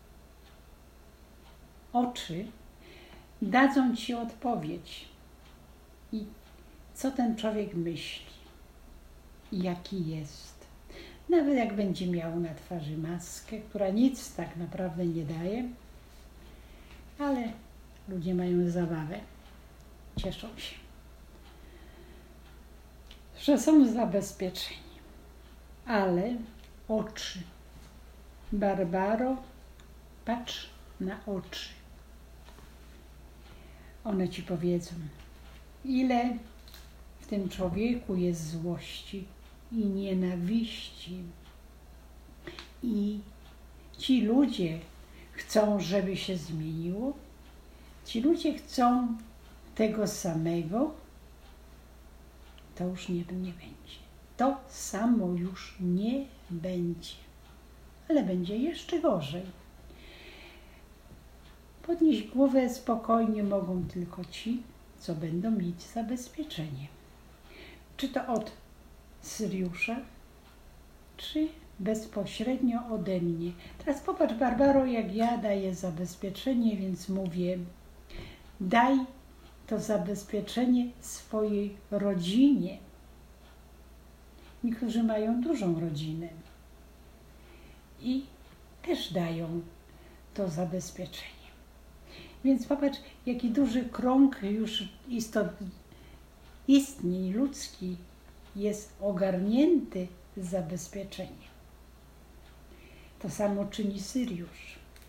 Oczy dadzą Ci odpowiedź i co ten człowiek myśli, jaki jest. Nawet jak będzie miał na twarzy maskę, która nic tak naprawdę nie daje, ale ludzie mają zabawę, cieszą się, że są zabezpieczeni. Ale oczy. Barbaro, patrz na oczy. One Ci powiedzą, ile w tym człowieku jest złości i nienawiści. I ci ludzie chcą, żeby się zmieniło. Ci ludzie chcą tego samego. To już nie będzie. To samo już nie będzie. Ale będzie jeszcze gorzej. Podnieść głowę spokojnie mogą tylko ci, co będą mieć zabezpieczenie. Czy to od Syriusza, czy bezpośrednio ode mnie. Teraz popatrz, Barbaro, jak ja daję zabezpieczenie, więc mówię, daj to zabezpieczenie swojej rodzinie. Niektórzy mają dużą rodzinę i też dają to zabezpieczenie. Więc popatrz, jaki duży krąg już istnień ludzki jest ogarnięty zabezpieczeniem. To samo czyni Syriusz.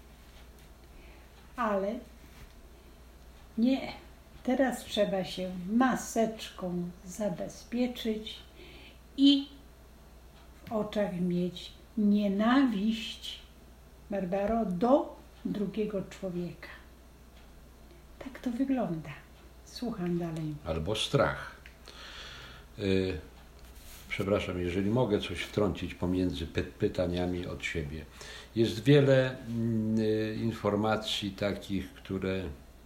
ale nie. Teraz trzeba się maseczką zabezpieczyć i w oczach mieć nienawiść, Barbaro, do drugiego człowieka. Tak to wygląda. Słucham dalej. Albo strach. Przepraszam, jeżeli mogę coś wtrącić pomiędzy pytaniami od siebie. Jest wiele informacji takich, które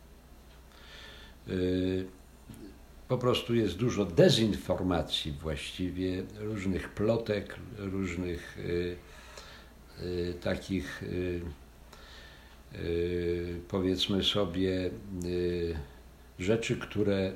po prostu jest dużo dezinformacji właściwie, różnych plotek, różnych takich powiedzmy sobie rzeczy, które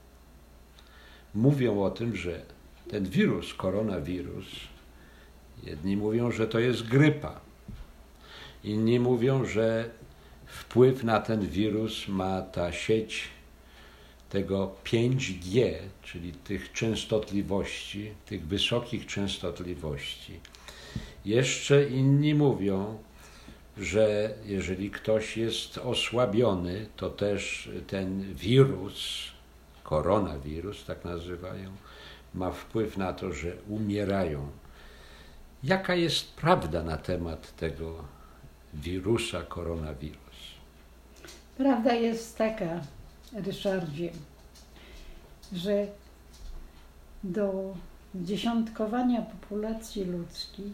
mówią o tym, że ten wirus, koronawirus, jedni mówią, że to jest grypa, inni mówią, że wpływ na ten wirus ma ta sieć tego 5G, czyli tych częstotliwości, tych wysokich częstotliwości. Jeszcze inni mówią, że jeżeli ktoś jest osłabiony, to też ten wirus, koronawirus, tak nazywają, ma wpływ na to, że umierają. Jaka jest prawda na temat tego wirusa koronawirus? Prawda jest taka, Ryszardzie, że do dziesiątkowania populacji ludzkiej,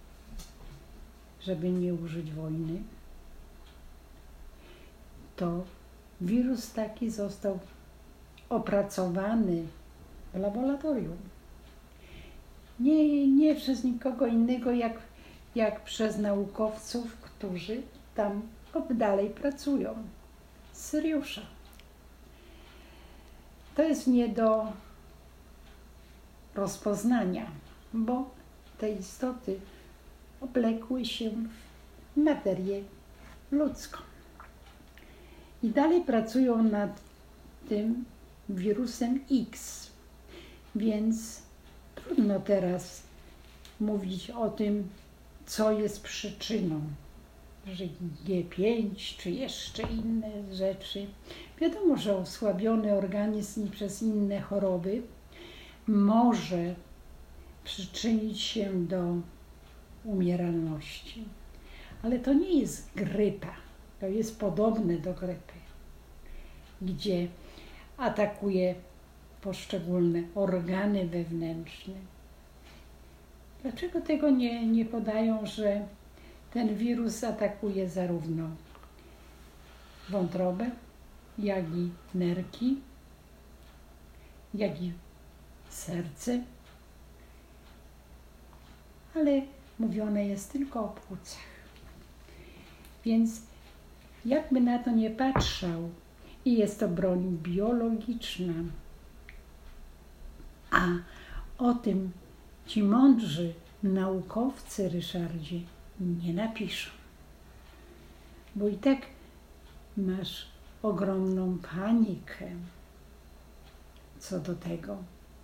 żeby nie użyć wojny, to wirus taki został opracowany w laboratorium. Nie przez nikogo innego, jak przez naukowców, którzy tam dalej pracują. Z Syriusza. To jest nie do rozpoznania, bo te istoty oblekły się w materię ludzką. I dalej pracują nad tym wirusem X, więc trudno teraz mówić o tym, co jest przyczyną, że G5 czy jeszcze inne rzeczy. Wiadomo, że osłabiony organizm przez inne choroby może przyczynić się do umieralności. Ale to nie jest grypa, to jest podobne do grypy, gdzie atakuje poszczególne organy wewnętrzne. Dlaczego tego nie podają, że ten wirus atakuje zarówno wątrobę, jak i nerki, jak i serce, ale mówione jest tylko o płucach. Więc jakby na to nie patrzał, i jest to broń biologiczna, a o tym ci mądrzy naukowcy, Ryszardzie, nie napiszą. Bo i tak masz ogromną panikę co do tego,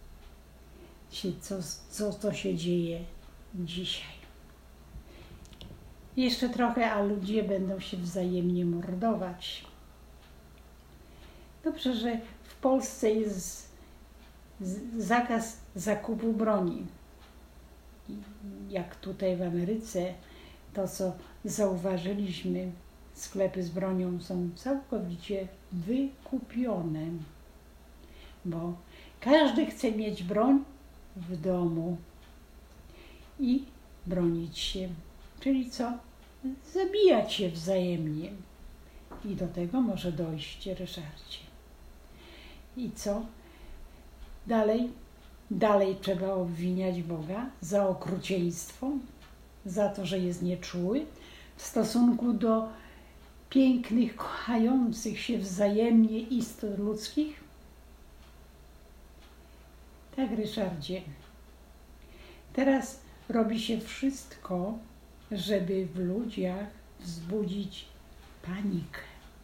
co to się dzieje dzisiaj. Jeszcze trochę, a ludzie będą się wzajemnie mordować. Dobrze, że w Polsce jest zakaz zakupu broni. Jak tutaj w Ameryce, to co zauważyliśmy, sklepy z bronią są całkowicie wykupione, bo każdy chce mieć broń w domu i bronić się. Czyli co? Zabijać się wzajemnie. I do tego może dojść, Ryszardzie. I co? Dalej trzeba obwiniać Boga za okrucieństwo, za to, że jest nieczuły w stosunku do pięknych, kochających się wzajemnie istot ludzkich. Tak, Ryszardzie. Teraz robi się wszystko, żeby w ludziach wzbudzić panikę.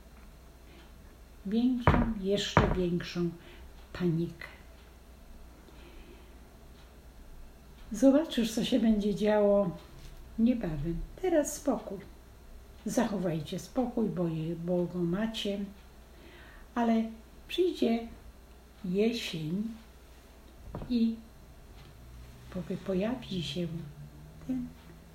Większą, jeszcze większą panikę. Zobaczysz, co się będzie działo niebawem. Teraz spokój. zachowajcie spokój, bo go macie, ale przyjdzie jesień i pojawi się ten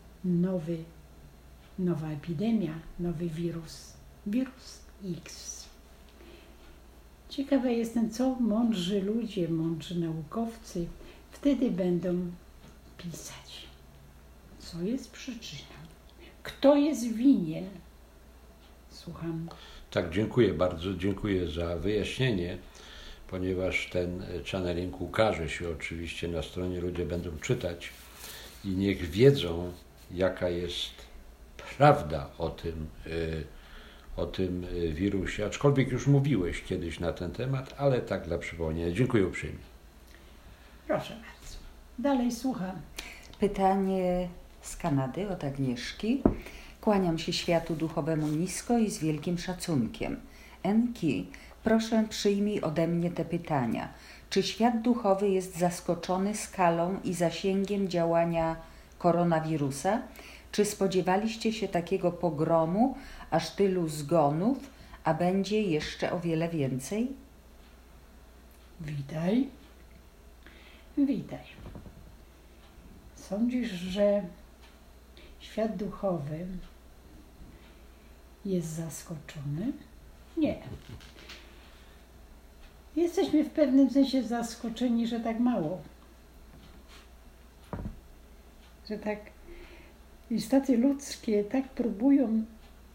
nowa epidemia, nowy wirus X. Ciekawa jestem, co mądrzy ludzie, mądrzy naukowcy wtedy będą pisać. Co jest przyczyną? Kto jest winien? Słucham. Tak, dziękuję bardzo. Dziękuję za wyjaśnienie, ponieważ ten channeling ukaże się oczywiście na stronie, ludzie będą czytać i niech wiedzą, jaka jest prawda o tym wirusie. Aczkolwiek już mówiłeś kiedyś na ten temat, ale tak dla przypomnienia. Dziękuję uprzejmie. Proszę bardzo. Dalej słucham. Pytanie z Kanady od Agnieszki. Kłaniam się światu duchowemu nisko i z wielkim szacunkiem. Enki, proszę przyjmij ode mnie te pytania. Czy świat duchowy jest zaskoczony skalą i zasięgiem działania koronawirusa? Czy spodziewaliście się takiego pogromu, aż tylu zgonów, a będzie jeszcze o wiele więcej? Witaj. Witaj. Sądzisz, że świat duchowy jest zaskoczony? Nie. Jesteśmy w pewnym sensie zaskoczeni, że tak mało. Że tak istoty ludzkie tak próbują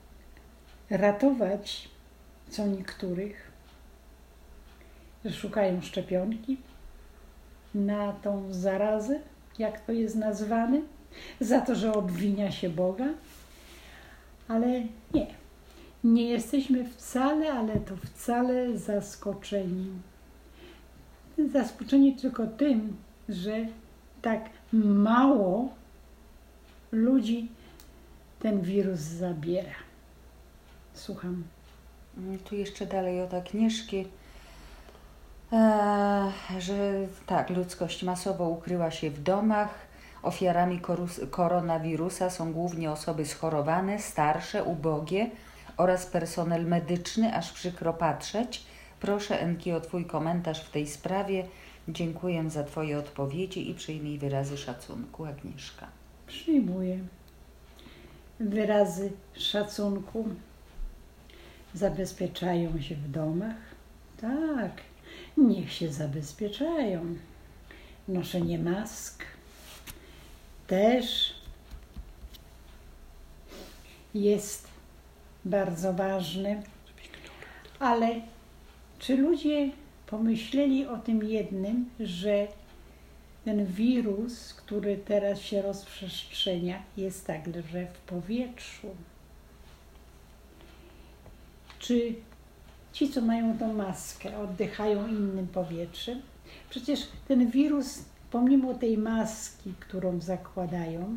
ratować co niektórych, że szukają szczepionki na tą zarazę, jak to jest nazwane, za to, że obwinia się Boga, ale nie jesteśmy wcale, ale to wcale zaskoczeni. Zaskoczeni tylko tym, że tak mało ludzi ten wirus zabiera. Słucham. Tu jeszcze dalej od Agnieszki, że tak, ludzkość masowo ukryła się w domach. Ofiarami koronawirusa są głównie osoby schorowane, starsze, ubogie oraz personel medyczny, aż przykro patrzeć. Proszę Enki o Twój komentarz w tej sprawie. Dziękuję za Twoje odpowiedzi i przyjmij wyrazy szacunku. Agnieszka. Przyjmuję wyrazy szacunku. Zabezpieczają się w domach? Tak, niech się zabezpieczają. Noszenie mask też jest bardzo ważne, ale czy ludzie pomyśleli o tym jednym, że ten wirus, który teraz się rozprzestrzenia, jest także w powietrzu? Czy ci, co mają tą maskę, oddychają innym powietrzem? Przecież ten wirus, pomimo tej maski, którą zakładają,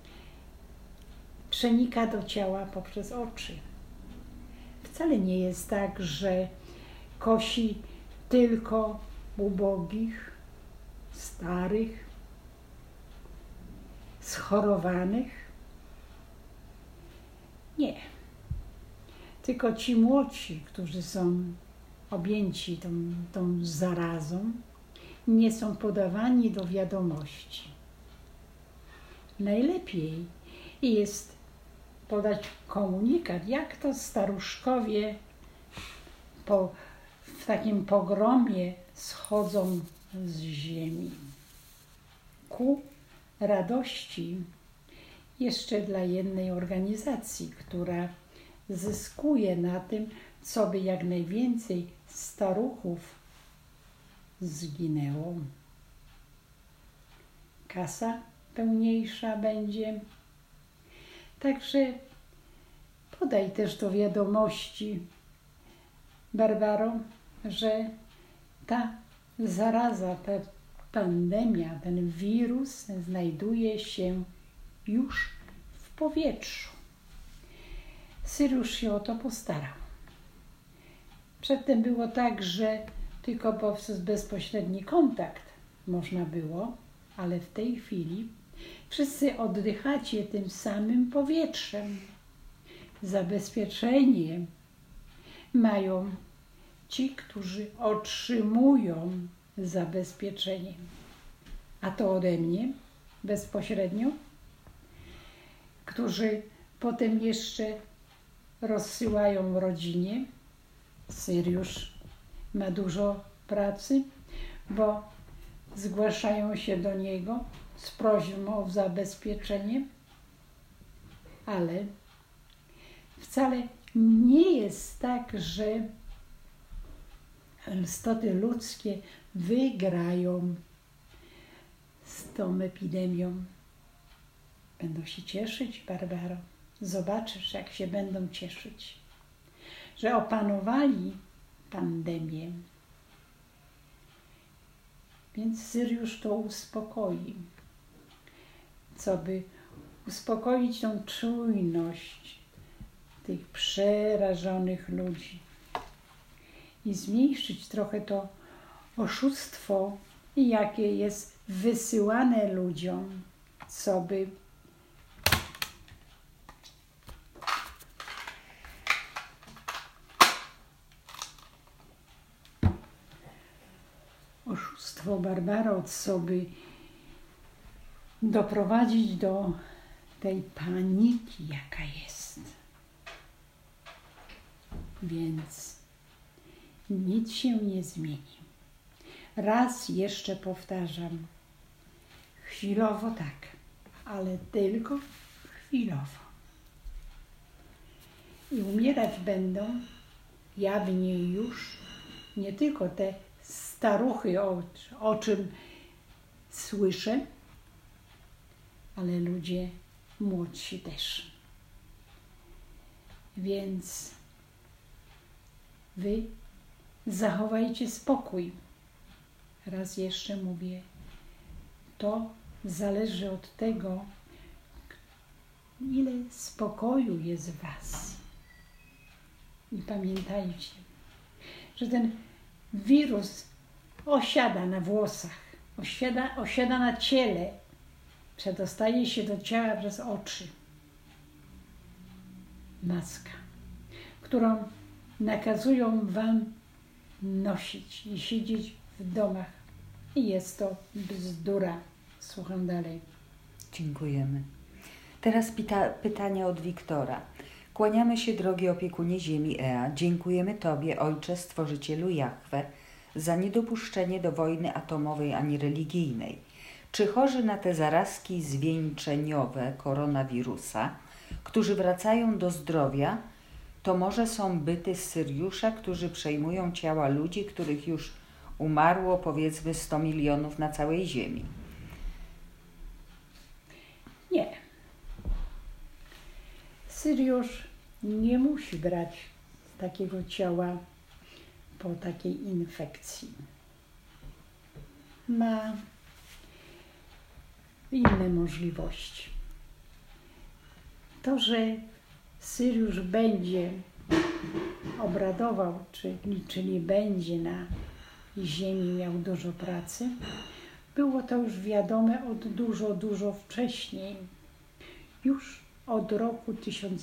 przenika do ciała poprzez oczy. Wcale nie jest tak, że kosi tylko ubogich, starych, schorowanych. Nie. Tylko ci młodsi, którzy są objęci tą zarazą, nie są podawani do wiadomości. Najlepiej jest podać komunikat, jak to staruszkowie w takim pogromie schodzą z ziemi. Ku radości jeszcze dla jednej organizacji, która zyskuje na tym, co by jak najwięcej staruchów zginęło. Kasa pełniejsza będzie. Także podaj też do wiadomości, Barbaro, że ta zaraza, ta pandemia, ten wirus znajduje się już w powietrzu. Syriusz się o to postarał. Przedtem było tak, że tylko poprzez bezpośredni kontakt można było, ale w tej chwili wszyscy oddychacie tym samym powietrzem. zabezpieczenie mają ci, którzy otrzymują zabezpieczenie. A to ode mnie bezpośrednio, którzy potem jeszcze rozsyłają rodzinie. Syriusz ma dużo pracy, bo zgłaszają się do niego z prośbą o zabezpieczenie, ale wcale nie jest tak, że istoty ludzkie wygrają z tą epidemią. Będą się cieszyć, Barbaro. Zobaczysz, jak się będą cieszyć, że opanowali pandemię. Więc Syriusz to uspokoi. Co by uspokoić tą czujność tych przerażonych ludzi i zmniejszyć trochę to oszustwo, jakie jest wysyłane ludziom, co by Barbaro, co by doprowadzić do tej paniki, jaka jest. Więc nic się nie zmieni. Raz jeszcze powtarzam, chwilowo tak, ale tylko chwilowo. I umierać będą jawnie już nie tylko te staruchy, o czym słyszę, ale ludzie młodsi też. Więc wy zachowajcie spokój. Raz jeszcze mówię, to zależy od tego, ile spokoju jest w was. I pamiętajcie, że ten wirus osiada na włosach, osiada na ciele, przedostaje się do ciała przez oczy. Maska, którą nakazują wam nosić i siedzieć w domach. I jest to bzdura. Słucham dalej. Dziękujemy. Teraz pytania od Wiktora. Kłaniamy się, drogi opiekunie ziemi Ea. Dziękujemy Tobie, Ojcze, Stworzycielu Jahwe, za niedopuszczenie do wojny atomowej ani religijnej. Czy chorzy na te zarazki zwieńczeniowe koronawirusa, którzy wracają do zdrowia, to może są byty z Syriusza, którzy przejmują ciała ludzi, których już umarło powiedzmy 100 milionów na całej ziemi? Nie. Syriusz nie musi brać takiego ciała po takiej infekcji. Ma inne możliwości. To, że Syriusz będzie obradował, czyli będzie na ziemi miał dużo pracy, było to już wiadome od dużo wcześniej. Już od roku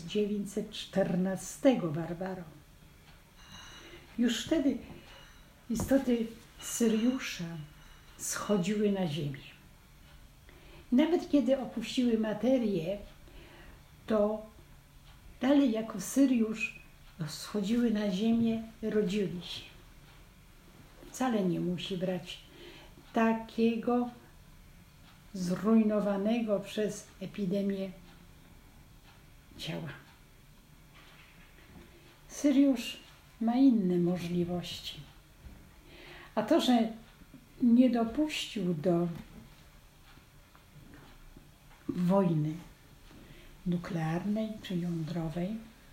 1914, Barbaro. Już wtedy istoty Syriusza schodziły na ziemię. I nawet kiedy opuściły materię, to dalej jako Syriusz schodziły na ziemię, rodzili się. Wcale nie musi brać takiego zrujnowanego przez epidemię ciała. Syriusz ma inne możliwości. A to, że nie dopuścił do wojny nuklearnej czy jądrowej,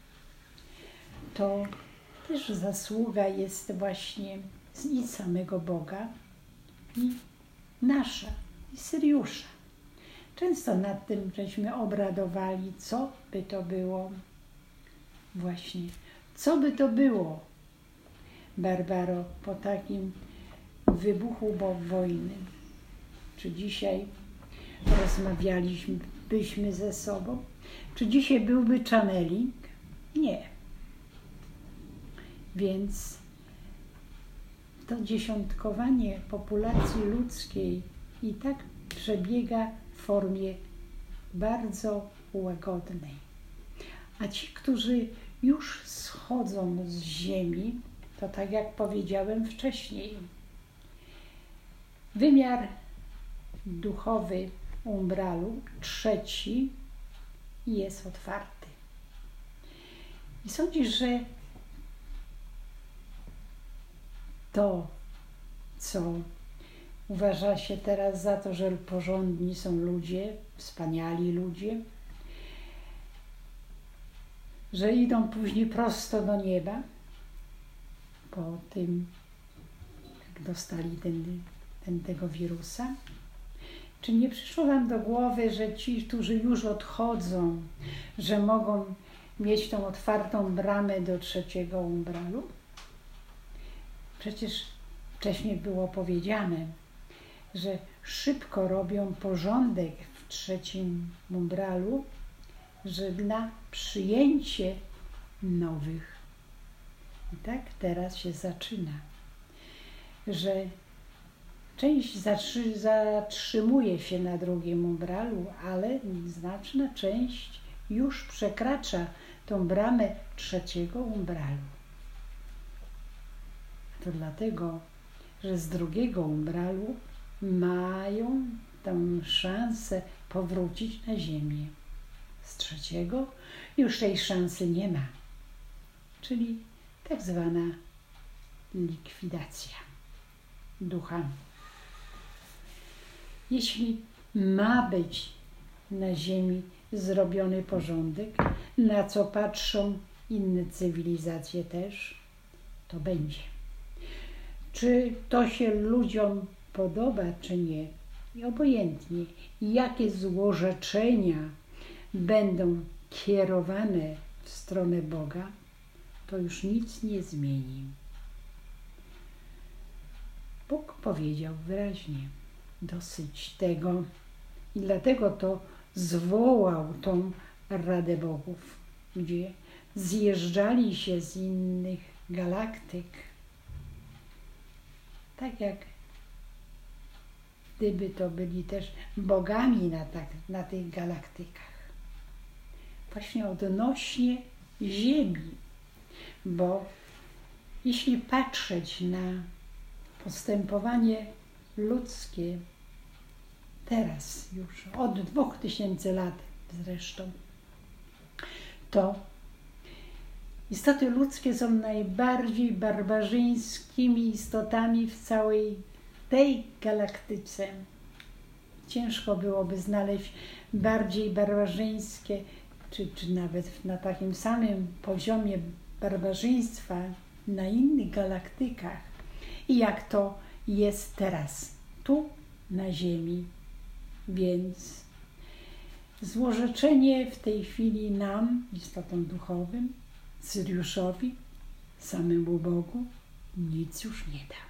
to też zasługa jest właśnie i samego Boga, i nasza, i Syriusza. Często nad tym żeśmy obradowali, co by to było właśnie, co by to było, Barbaro, po takim wybuchu wojny. Czy dzisiaj rozmawialibyśmy ze sobą? Czy dzisiaj byłby channeling? Nie. Więc to dziesiątkowanie populacji ludzkiej i tak przebiega w formie bardzo łagodnej. A ci, którzy już schodzą z ziemi, to tak jak powiedziałem wcześniej, wymiar duchowy umbralu, trzeci, jest otwarty. I sądzisz, że to, co uważa się teraz za to, że porządni są ludzie, wspaniali ludzie, że idą później prosto do nieba, po tym, jak dostali tego wirusa? Czy nie przyszło wam do głowy, że ci, którzy już odchodzą, że mogą mieć tą otwartą bramę do trzeciego umbralu? Przecież wcześniej było powiedziane, że szybko robią porządek w trzecim umbralu, że na przyjęcie nowych. I tak teraz się zaczyna, że część zatrzymuje się na drugim umbralu, ale znaczna część już przekracza tą bramę trzeciego umbralu. To dlatego, że z drugiego umbralu mają tę szansę powrócić na ziemię. Z trzeciego już tej szansy nie ma, czyli tak zwana likwidacja ducha. Jeśli ma być na ziemi zrobiony porządek, na co patrzą inne cywilizacje też, to będzie. Czy to się ludziom podoba, czy nie, i obojętnie, jakie złorzeczenia będą kierowane w stronę Boga, to już nic nie zmieni. Bóg powiedział wyraźnie, dosyć tego, i dlatego to zwołał tą Radę Bogów, gdzie zjeżdżali się z innych galaktyk, tak jak gdyby to byli też bogami na tych galaktykach. Właśnie odnośnie Ziemi, bo jeśli patrzeć na postępowanie ludzkie teraz już, od 2000 lat zresztą, to istoty ludzkie są najbardziej barbarzyńskimi istotami w całej tej galaktyce. Ciężko byłoby znaleźć bardziej barbarzyńskie, czy nawet na takim samym poziomie barbarzyństwa na innych galaktykach, i jak to jest teraz, tu na Ziemi. Więc złorzeczenie w tej chwili nam, istotom duchowym, Syriuszowi, samemu Bogu, nic już nie da.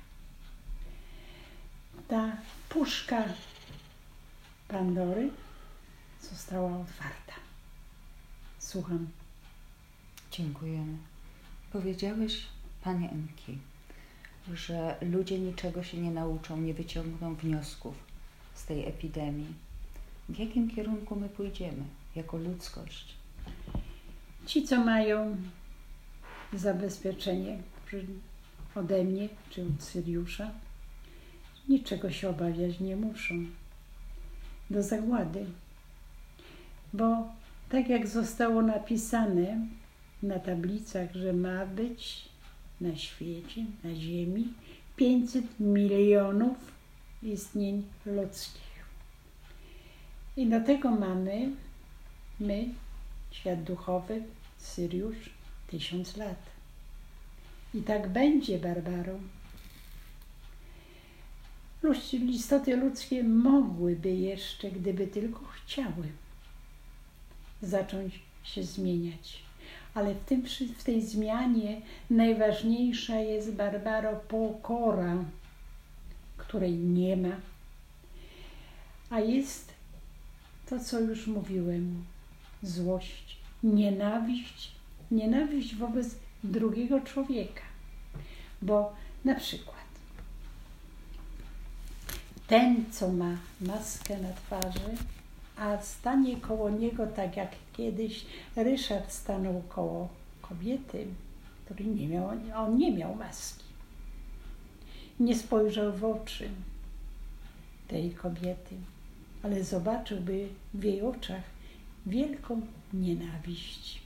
Ta puszka Pandory została otwarta. Słucham. Dziękujemy. Powiedziałeś, Panie Enki, że ludzie niczego się nie nauczą, nie wyciągną wniosków z tej epidemii. W jakim kierunku my pójdziemy jako ludzkość? Ci, co mają zabezpieczenie ode mnie czy od Syriusza, niczego się obawiać nie muszą do zagłady. Bo tak jak zostało napisane na tablicach, że ma być na świecie, na Ziemi 500 milionów istnień ludzkich. I do tego mamy my, świat duchowy, Syriusz, 1000 lat. I tak będzie, Barbaro. Istoty ludzkie mogłyby jeszcze, gdyby tylko chciały, zacząć się zmieniać. Ale w tej zmianie najważniejsza jest, Barbaro, pokora, której nie ma. A jest to, co już mówiłem, złość, nienawiść nienawiść wobec drugiego człowieka. Bo na przykład ten, co ma maskę na twarzy, a stanie koło niego tak jak kiedyś Ryszard stanął koło kobiety, który nie miał maski. Nie spojrzał w oczy tej kobiety, ale zobaczyłby w jej oczach wielką nienawiść.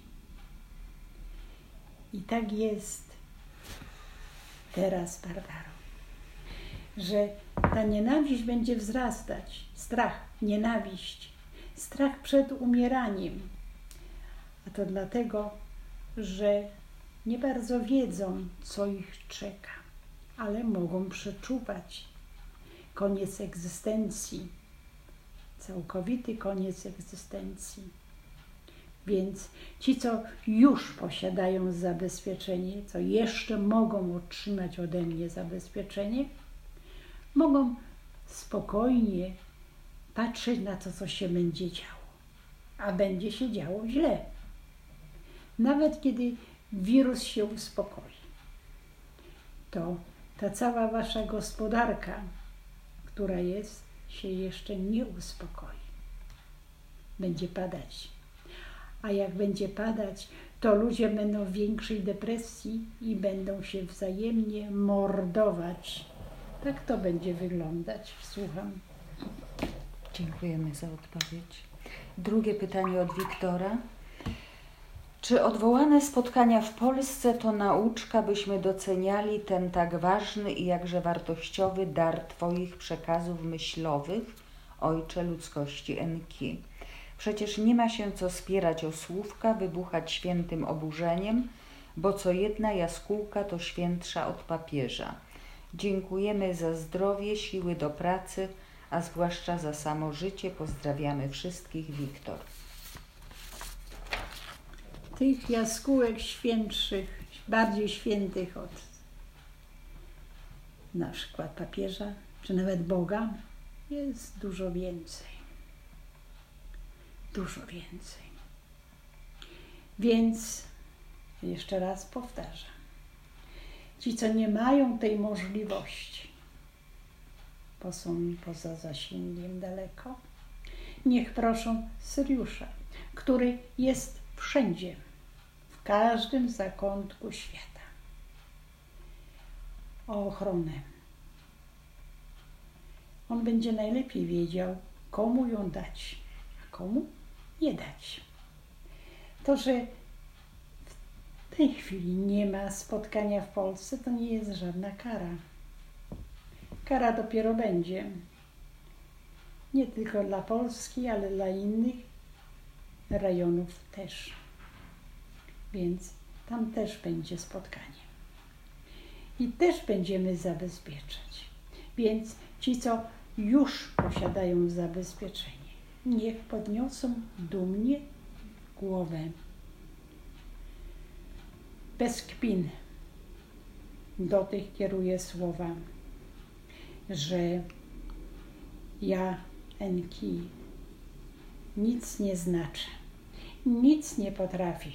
I tak jest teraz, Barbaro, że ta nienawiść będzie wzrastać. Strach, nienawiść, strach przed umieraniem. A to dlatego, że nie bardzo wiedzą, co ich czeka, ale mogą przeczuwać koniec egzystencji, całkowity koniec egzystencji. Więc ci, co już posiadają zabezpieczenie, co jeszcze mogą otrzymać ode mnie zabezpieczenie, mogą spokojnie patrzeć na to, co się będzie działo. A będzie się działo źle. Nawet kiedy wirus się uspokoi, to ta cała wasza gospodarka, która jest, się jeszcze nie uspokoi. Będzie padać. A jak będzie padać, to ludzie będą w większej depresji i będą się wzajemnie mordować. Tak to będzie wyglądać. Słucham. Dziękujemy za odpowiedź. Drugie pytanie od Wiktora. Czy odwołane spotkania w Polsce to nauczka, byśmy doceniali ten tak ważny i jakże wartościowy dar Twoich przekazów myślowych, Ojcze ludzkości Enki? Przecież nie ma się co spierać o słówka, wybuchać świętym oburzeniem, bo co jedna jaskółka to świętsza od papieża. Dziękujemy za zdrowie, siły do pracy, a zwłaszcza za samo życie. Pozdrawiamy wszystkich, Wiktor. Tych jaskółek świętszych, bardziej świętych od na przykład papieża, czy nawet Boga, jest dużo więcej. Dużo więcej. Więc jeszcze raz powtarzam. Ci, co nie mają tej możliwości, bo są poza zasięgiem daleko, niech proszą Syriusza, który jest wszędzie, w każdym zakątku świata, o ochronę. On będzie najlepiej wiedział, komu ją dać, a komu nie dać. To, że w tej chwili nie ma spotkania w Polsce, to nie jest żadna kara. Kara dopiero będzie. Nie tylko dla Polski, ale dla innych rejonów też. Więc tam też będzie spotkanie. I też będziemy zabezpieczać. Więc ci, co już posiadają zabezpieczenie, niech podniosą dumnie głowę. Bez kpin do tych kieruję słowa, że ja, Enki, nic nie znaczę, nic nie potrafię,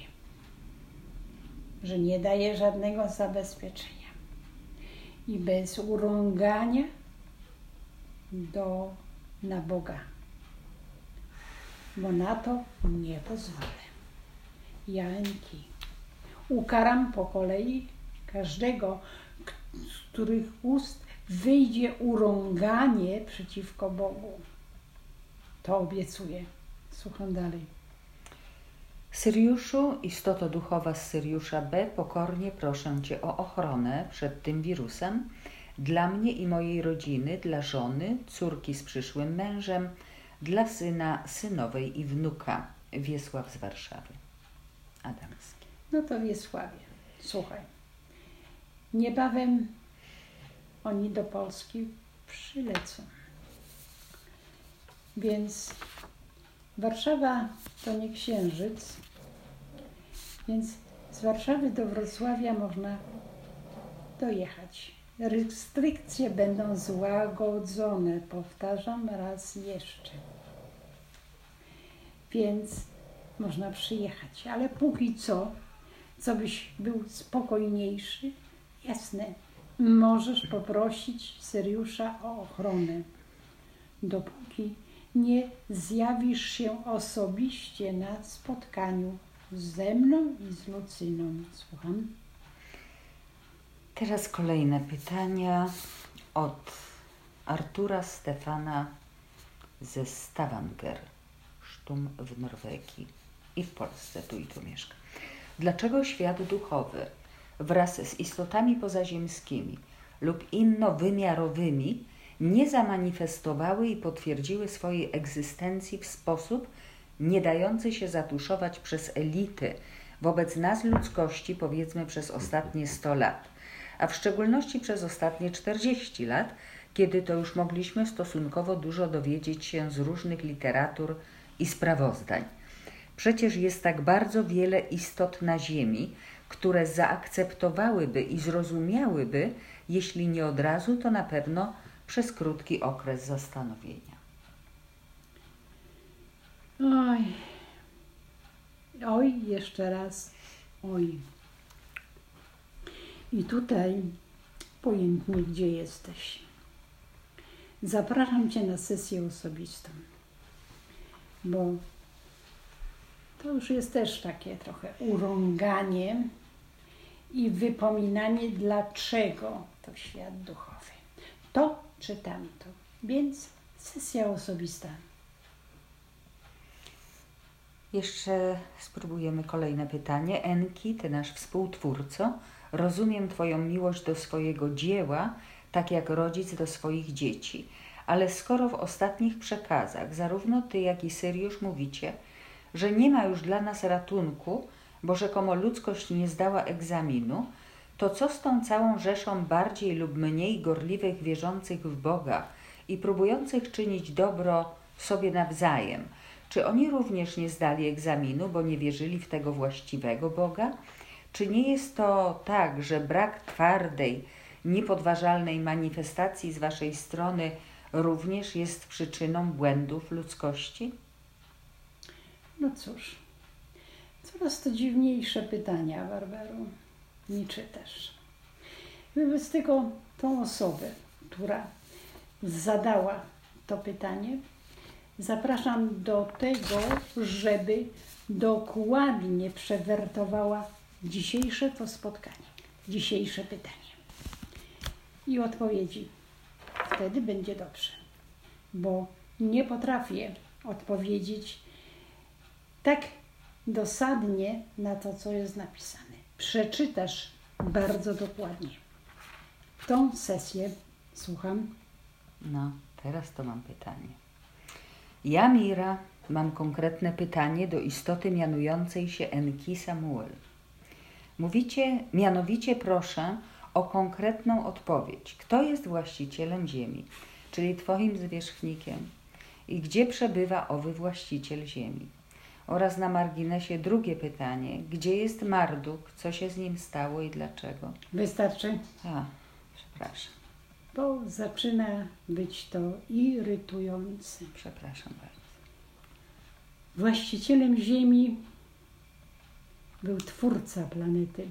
że nie daję żadnego zabezpieczenia i bez urągania na Boga, bo na to nie pozwolę. Ja, Enki, ukaram po kolei każdego, z których ust wyjdzie urąganie przeciwko Bogu. To obiecuję. Słucham dalej. Syriuszu, istoto duchowa z Syriusza B, pokornie proszę Cię o ochronę przed tym wirusem dla mnie i mojej rodziny, dla żony, córki z przyszłym mężem, dla syna, synowej i wnuka. Wiesław z Warszawy. Adamski. No to Wiesławie, słuchaj. Niebawem oni do Polski przylecą. Więc Warszawa to nie Księżyc, więc z Warszawy do Wrocławia można dojechać. Restrykcje będą złagodzone, powtarzam raz jeszcze. Więc można przyjechać, ale póki co co byś był spokojniejszy, jasne, możesz poprosić Syriusza o ochronę, dopóki nie zjawisz się osobiście na spotkaniu ze mną i z Lucyną. Słucham. Teraz kolejne pytania od Artura Stefana ze Stavanger, Sztum w Norwegii i w Polsce, tu i tu mieszka. Dlaczego świat duchowy wraz z istotami pozaziemskimi lub innowymiarowymi nie zamanifestowały i potwierdziły swojej egzystencji w sposób nie dający się zatuszować przez elity wobec nas ludzkości, powiedzmy przez ostatnie 100 lat, a w szczególności przez ostatnie 40 lat, kiedy to już mogliśmy stosunkowo dużo dowiedzieć się z różnych literatur i sprawozdań. Przecież jest tak bardzo wiele istot na Ziemi, które zaakceptowałyby i zrozumiałyby, jeśli nie od razu, to na pewno przez krótki okres zastanowienia. Oj, jeszcze raz, oj. I tutaj pojętnie, gdzie jesteś. Zapraszam Cię na sesję osobistą, bo to już jest też takie trochę urąganie i wypominanie, dlaczego to świat duchowy. To czy tamto. Więc sesja osobista. Jeszcze spróbujemy kolejne pytanie. Enki, Ty nasz współtwórco, rozumiem Twoją miłość do swojego dzieła, tak jak rodzic do swoich dzieci. Ale skoro w ostatnich przekazach zarówno Ty, jak i Syriusz mówicie, że nie ma już dla nas ratunku, bo rzekomo ludzkość nie zdała egzaminu, to co z tą całą rzeszą bardziej lub mniej gorliwych wierzących w Boga i próbujących czynić dobro sobie nawzajem? Czy oni również nie zdali egzaminu, bo nie wierzyli w tego właściwego Boga? Czy nie jest to tak, że brak twardej, niepodważalnej manifestacji z Waszej strony również jest przyczyną błędów ludzkości? No cóż, coraz to dziwniejsze pytania, Barbaro, nie czytasz. Wobec tego tą osobę, która zadała to pytanie, zapraszam do tego, żeby dokładnie przewertowała dzisiejsze to spotkanie, dzisiejsze pytanie i odpowiedzi. Wtedy będzie dobrze, bo nie potrafię odpowiedzieć tak dosadnie na to, co jest napisane. Przeczytasz bardzo dokładnie. Tą sesję słucham. No, teraz to mam pytanie. Ja, Mira, mam konkretne pytanie do istoty mianującej się Enki Samuel. Mianowicie proszę o konkretną odpowiedź. Kto jest właścicielem ziemi, czyli Twoim zwierzchnikiem i gdzie przebywa owy właściciel ziemi? Oraz na marginesie drugie pytanie. Gdzie jest Marduk? Co się z nim stało i dlaczego? Wystarczy? Przepraszam. Bo zaczyna być to irytujące. Przepraszam bardzo. Właścicielem Ziemi był Twórca planety,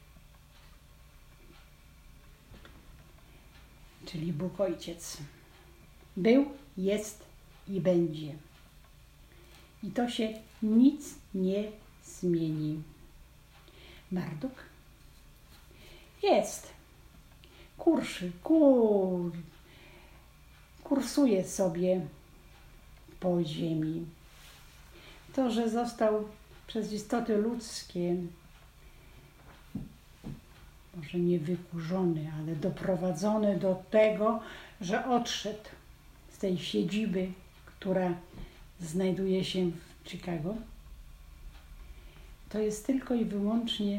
czyli Bóg Ojciec. Był, jest i będzie. I to się nic nie zmieni. Marduk jest. Kursuje sobie po ziemi. To, że został przez istoty ludzkie może nie wykurzony, ale doprowadzony do tego, że odszedł z tej siedziby, która znajduje się w Chicago, to jest tylko i wyłącznie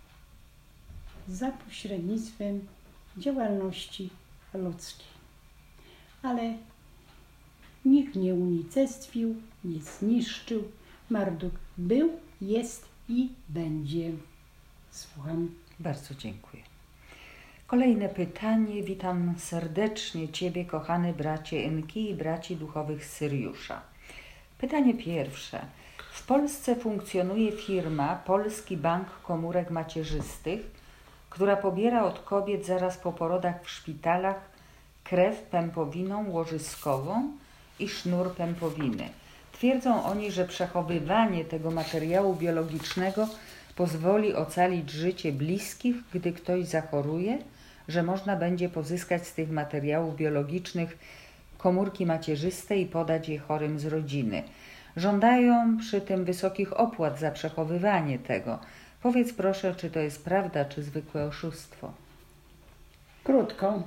za pośrednictwem działalności ludzkiej. Ale nikt nie unicestwił, nie zniszczył. Marduk był, jest i będzie. Słucham. Bardzo dziękuję. Kolejne pytanie. Witam serdecznie Ciebie, kochany bracie Enki i braci duchowych z Syriusza. Pytanie pierwsze. W Polsce funkcjonuje firma Polski Bank Komórek Macierzystych, która pobiera od kobiet zaraz po porodach w szpitalach krew pępowiną łożyskową i sznur pępowiny. Twierdzą oni, że przechowywanie tego materiału biologicznego pozwoli ocalić życie bliskich, gdy ktoś zachoruje, że można będzie pozyskać z tych materiałów biologicznych komórki macierzyste i podać je chorym z rodziny. Żądają przy tym wysokich opłat za przechowywanie tego. Powiedz proszę, czy to jest prawda, czy zwykłe oszustwo? Krótko.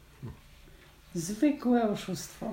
Zwykłe oszustwo,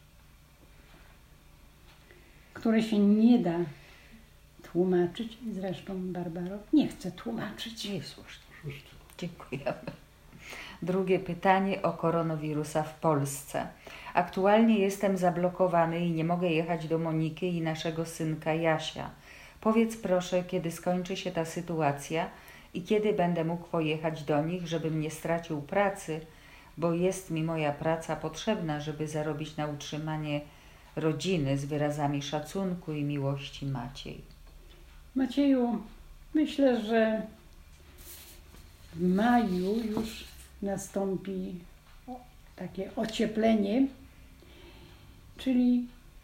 które się nie da tłumaczyć. Zresztą, Barbaro, nie chcę tłumaczyć. Nie słusznie. Dziękujemy. Drugie pytanie o koronawirusa w Polsce. Aktualnie jestem zablokowany i nie mogę jechać do Moniki i naszego synka Jasia. Powiedz proszę, kiedy skończy się ta sytuacja i kiedy będę mógł pojechać do nich, żebym nie stracił pracy, bo jest mi moja praca potrzebna, żeby zarobić na utrzymanie rodziny. Z wyrazami szacunku i miłości, Maciej. Macieju, myślę, że w maju już nastąpi takie ocieplenie, czyli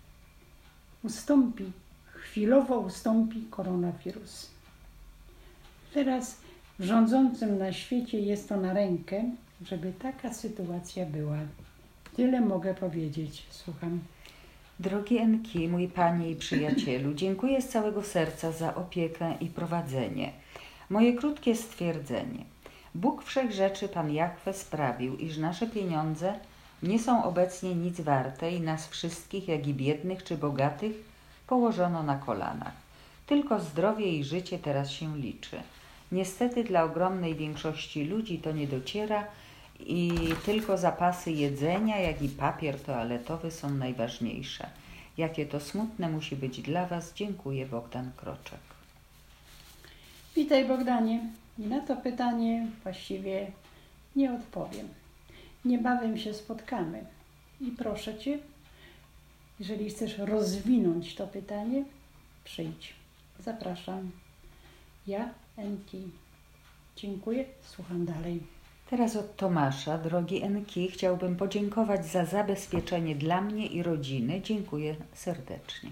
chwilowo ustąpi koronawirus. Teraz rządzącym na świecie jest to na rękę, żeby taka sytuacja była. Tyle mogę powiedzieć. Słucham. Drogi Enki, mój Panie i przyjacielu, dziękuję z całego serca za opiekę i prowadzenie. Moje krótkie stwierdzenie. Bóg Wszechrzeczy, Pan Jahwe, sprawił, iż nasze pieniądze nie są obecnie nic warte i nas wszystkich, jak i biednych czy bogatych, położono na kolanach. Tylko zdrowie i życie teraz się liczy. Niestety dla ogromnej większości ludzi to nie dociera i tylko zapasy jedzenia, jak i papier toaletowy są najważniejsze. Jakie to smutne musi być dla Was. Dziękuję, Bogdan Kroczek. Witaj, Bogdanie. I na to pytanie właściwie nie odpowiem. Niebawem się spotkamy. I proszę Cię, jeżeli chcesz rozwinąć to pytanie, przyjdź. Zapraszam. Ja, Enki. Dziękuję. Słucham dalej. Teraz od Tomasza. Drogi Enki, chciałbym podziękować za zabezpieczenie dla mnie i rodziny. Dziękuję serdecznie.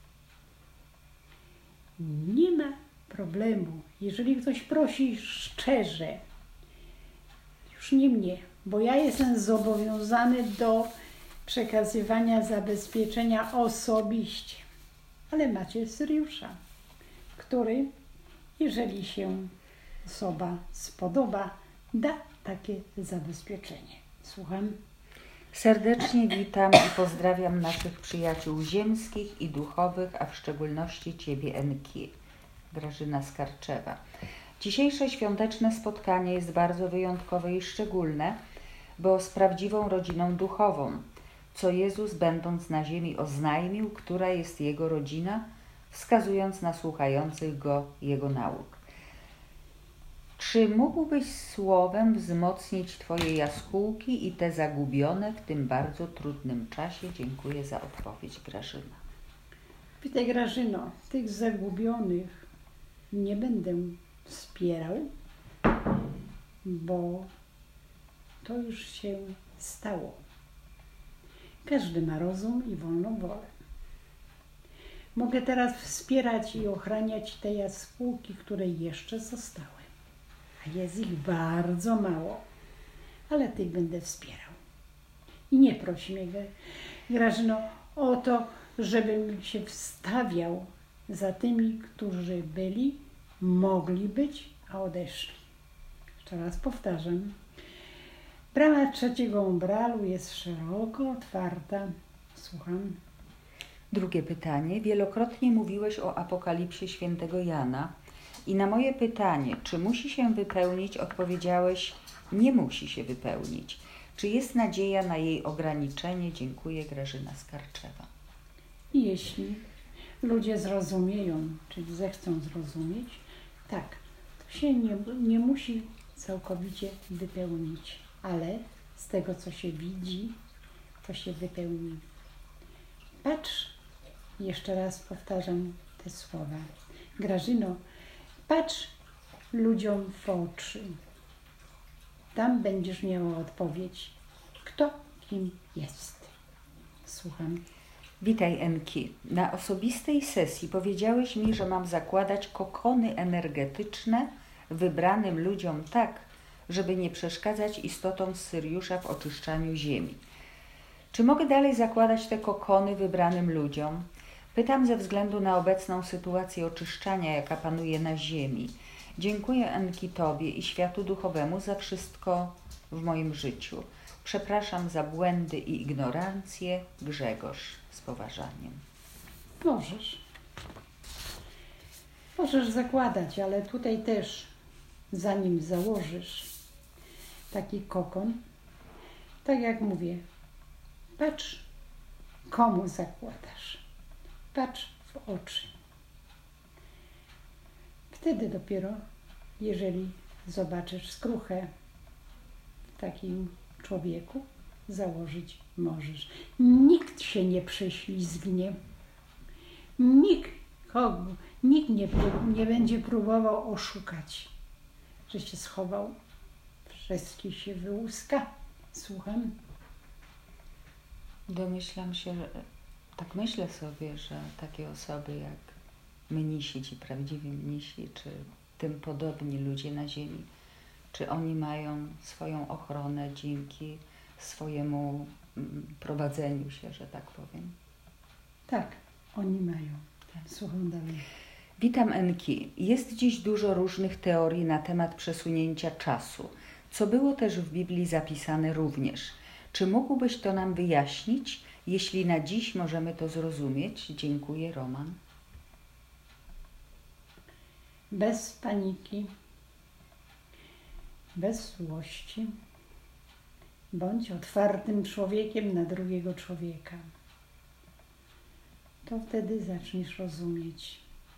Nie ma problemu. Jeżeli ktoś prosi szczerze, już nie mnie, bo ja jestem zobowiązany do przekazywania zabezpieczenia osobiście. Ale macie Syriusza, który, jeżeli się osoba spodoba, da takie zabezpieczenie. Słucham. Serdecznie witam i pozdrawiam naszych przyjaciół ziemskich i duchowych, a w szczególności Ciebie, Enki. Grażyna Skarczewa. Dzisiejsze świąteczne spotkanie jest bardzo wyjątkowe i szczególne, bo z prawdziwą rodziną duchową, co Jezus, będąc na ziemi, oznajmił, która jest Jego rodzina, wskazując na słuchających Go Jego nauk. Czy mógłbyś słowem wzmocnić Twoje jaskółki i te zagubione w tym bardzo trudnym czasie? Dziękuję za odpowiedź, Grażyna. Witaj, Grażyno. Tych zagubionych nie będę wspierał, bo to już się stało. Każdy ma rozum i wolną wolę. Mogę teraz wspierać i ochraniać te jaskółki, które jeszcze zostały. A jest ich bardzo mało, ale tych będę wspierał. I nie proś mnie, Grażyno, o to, żebym się wstawiał za tymi, którzy byli, mogli być, a odeszli. Jeszcze raz powtarzam. Brama trzeciego umbralu jest szeroko otwarta. Słucham. Drugie pytanie. Wielokrotnie mówiłeś o apokalipsie świętego Jana i na moje pytanie, czy musi się wypełnić, odpowiedziałeś, nie musi się wypełnić. Czy jest nadzieja na jej ograniczenie? Dziękuję, Grażyna Skarczewa. I jeśli ludzie zrozumieją, czyli zechcą zrozumieć, tak, to się nie musi całkowicie wypełnić, ale z tego, co się widzi, to się wypełni. Patrz, jeszcze raz powtarzam, te słowa. Grażyno, patrz ludziom w oczy. Tam będziesz miała odpowiedź, kto kim jest. Słucham. Witaj, Enki. Na osobistej sesji powiedziałeś mi, że mam zakładać kokony energetyczne wybranym ludziom tak, żeby nie przeszkadzać istotom z Syriusza w oczyszczaniu ziemi. Czy mogę dalej zakładać te kokony wybranym ludziom? Pytam ze względu na obecną sytuację oczyszczania, jaka panuje na ziemi. Dziękuję, Enki, Tobie i światu duchowemu za wszystko w moim życiu. Przepraszam za błędy i ignorancję. Grzegorz, z poważaniem. Możesz zakładać, ale tutaj też, zanim założysz taki kokon, tak jak mówię, patrz, komu zakładasz. Patrz w oczy. Wtedy dopiero, jeżeli zobaczysz skruchę w takim człowieku, założyć możesz. Nikt się nie prześlizgnie. Nikt nie będzie próbował oszukać, że się schował. Wszystkich się wyłuska. Słucham. Domyślam się, że tak myślę sobie, że takie osoby jak mnisi, ci prawdziwi mnisi, czy tym podobni ludzie na ziemi, czy oni mają swoją ochronę dzięki swojemu prowadzeniu się, że tak powiem? Tak, oni mają. Słucham dalej. Witam, Enki. Jest dziś dużo różnych teorii na temat przesunięcia czasu, co było też w Biblii zapisane również. Czy mógłbyś to nam wyjaśnić? Jeśli na dziś możemy to zrozumieć. Dziękuję, Roman. Bez paniki, bez złości. Bądź otwartym człowiekiem na drugiego człowieka. To wtedy zaczniesz rozumieć.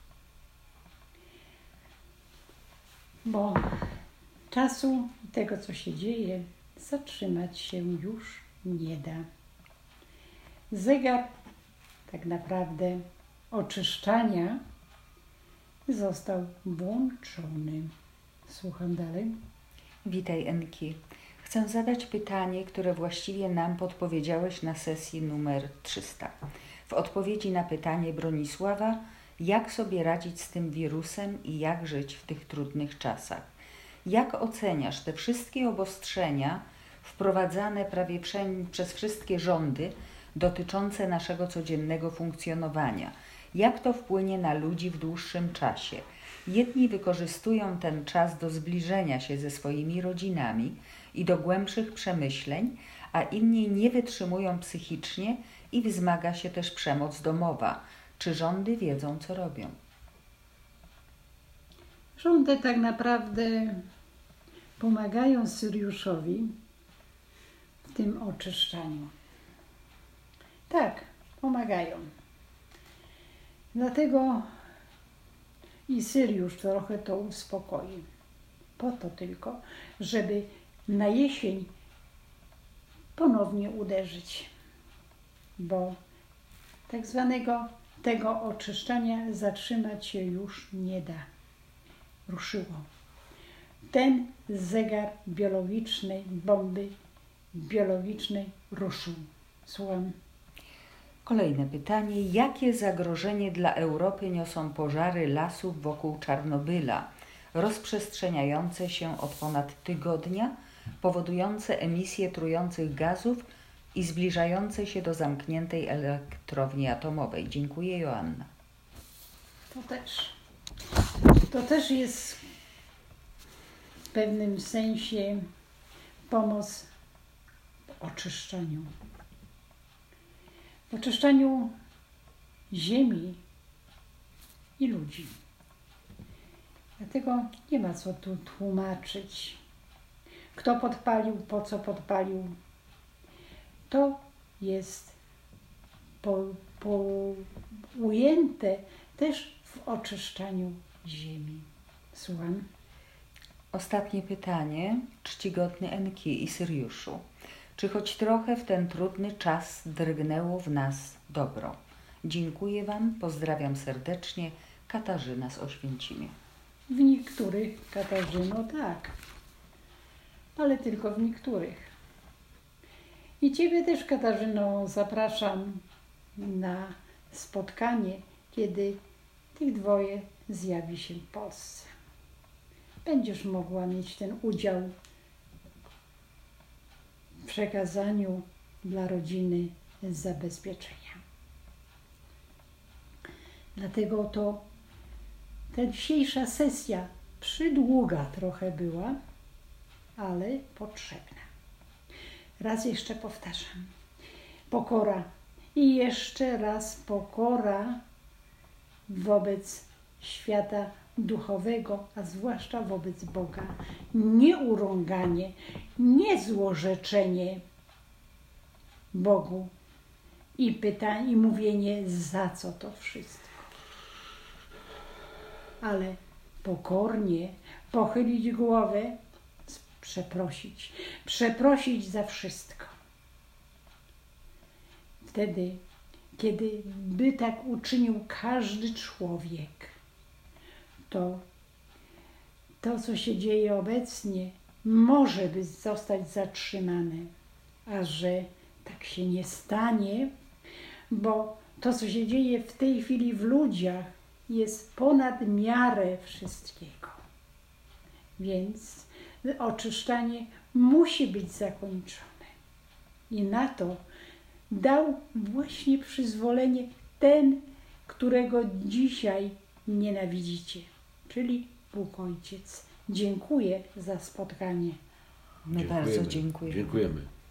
Bo czasu i tego, co się dzieje, zatrzymać się już nie da. Zegar tak naprawdę oczyszczania został włączony. Słucham dalej. Witaj, Enki. Chcę zadać pytanie, które właściwie nam podpowiedziałeś na sesji numer 300. W odpowiedzi na pytanie Bronisława, jak sobie radzić z tym wirusem i jak żyć w tych trudnych czasach. Jak oceniasz te wszystkie obostrzenia wprowadzane prawie przez wszystkie rządy dotyczące naszego codziennego funkcjonowania? Jak to wpłynie na ludzi w dłuższym czasie? Jedni wykorzystują ten czas do zbliżenia się ze swoimi rodzinami i do głębszych przemyśleń, a inni nie wytrzymują psychicznie i wzmaga się też przemoc domowa. Czy rządy wiedzą, co robią? Rządy tak naprawdę pomagają Syriuszowi w tym oczyszczaniu. Tak, pomagają. Dlatego i Syriusz trochę to uspokoi. Po to tylko, żeby na jesień ponownie uderzyć. Bo tak zwanego tego oczyszczania zatrzymać się już nie da. Ruszyło. Ten zegar biologicznej, bomby biologicznej ruszył. Słucham. Kolejne pytanie. Jakie zagrożenie dla Europy niosą pożary lasów wokół Czarnobyla, rozprzestrzeniające się od ponad tygodnia, powodujące emisję trujących gazów i zbliżające się do zamkniętej elektrowni atomowej? Dziękuję, Joanna. To też jest w pewnym sensie pomoc w oczyszczaniu. W oczyszczaniu ziemi i ludzi. Dlatego nie ma co tu tłumaczyć. Kto podpalił, po co podpalił. To jest ujęte też w oczyszczaniu ziemi. Słucham. Ostatnie pytanie, czcigodny Enki i Syriuszu. Czy choć trochę w ten trudny czas drgnęło w nas dobro? Dziękuję Wam, pozdrawiam serdecznie. Katarzyna z Oświęcimia. W niektórych, Katarzyno, tak, ale tylko w niektórych. I Ciebie też, Katarzyno, zapraszam na spotkanie, kiedy tych dwoje zjawi się w Polsce. Będziesz mogła mieć ten udział w przekazaniu dla rodziny zabezpieczenia. Dlatego to ta dzisiejsza sesja przydługa trochę była, ale potrzebna. Raz jeszcze powtarzam. Pokora i jeszcze raz pokora wobec świata duchowego, a zwłaszcza wobec Boga. Nie urąganie, nie złorzeczenie Bogu i pytanie, i mówienie, za co to wszystko. Ale pokornie pochylić głowę, przeprosić. Przeprosić za wszystko. Wtedy, kiedy by tak uczynił każdy człowiek, to, co się dzieje obecnie, może by zostać zatrzymane, a że tak się nie stanie, bo to, co się dzieje w tej chwili w ludziach, jest ponad miarę wszystkiego. Więc oczyszczanie musi być zakończone. I na to dał właśnie przyzwolenie ten, którego dzisiaj nienawidzicie, czyli Bóg Ojciec. Dziękuję za spotkanie. My bardzo dziękujemy. Dziękujemy.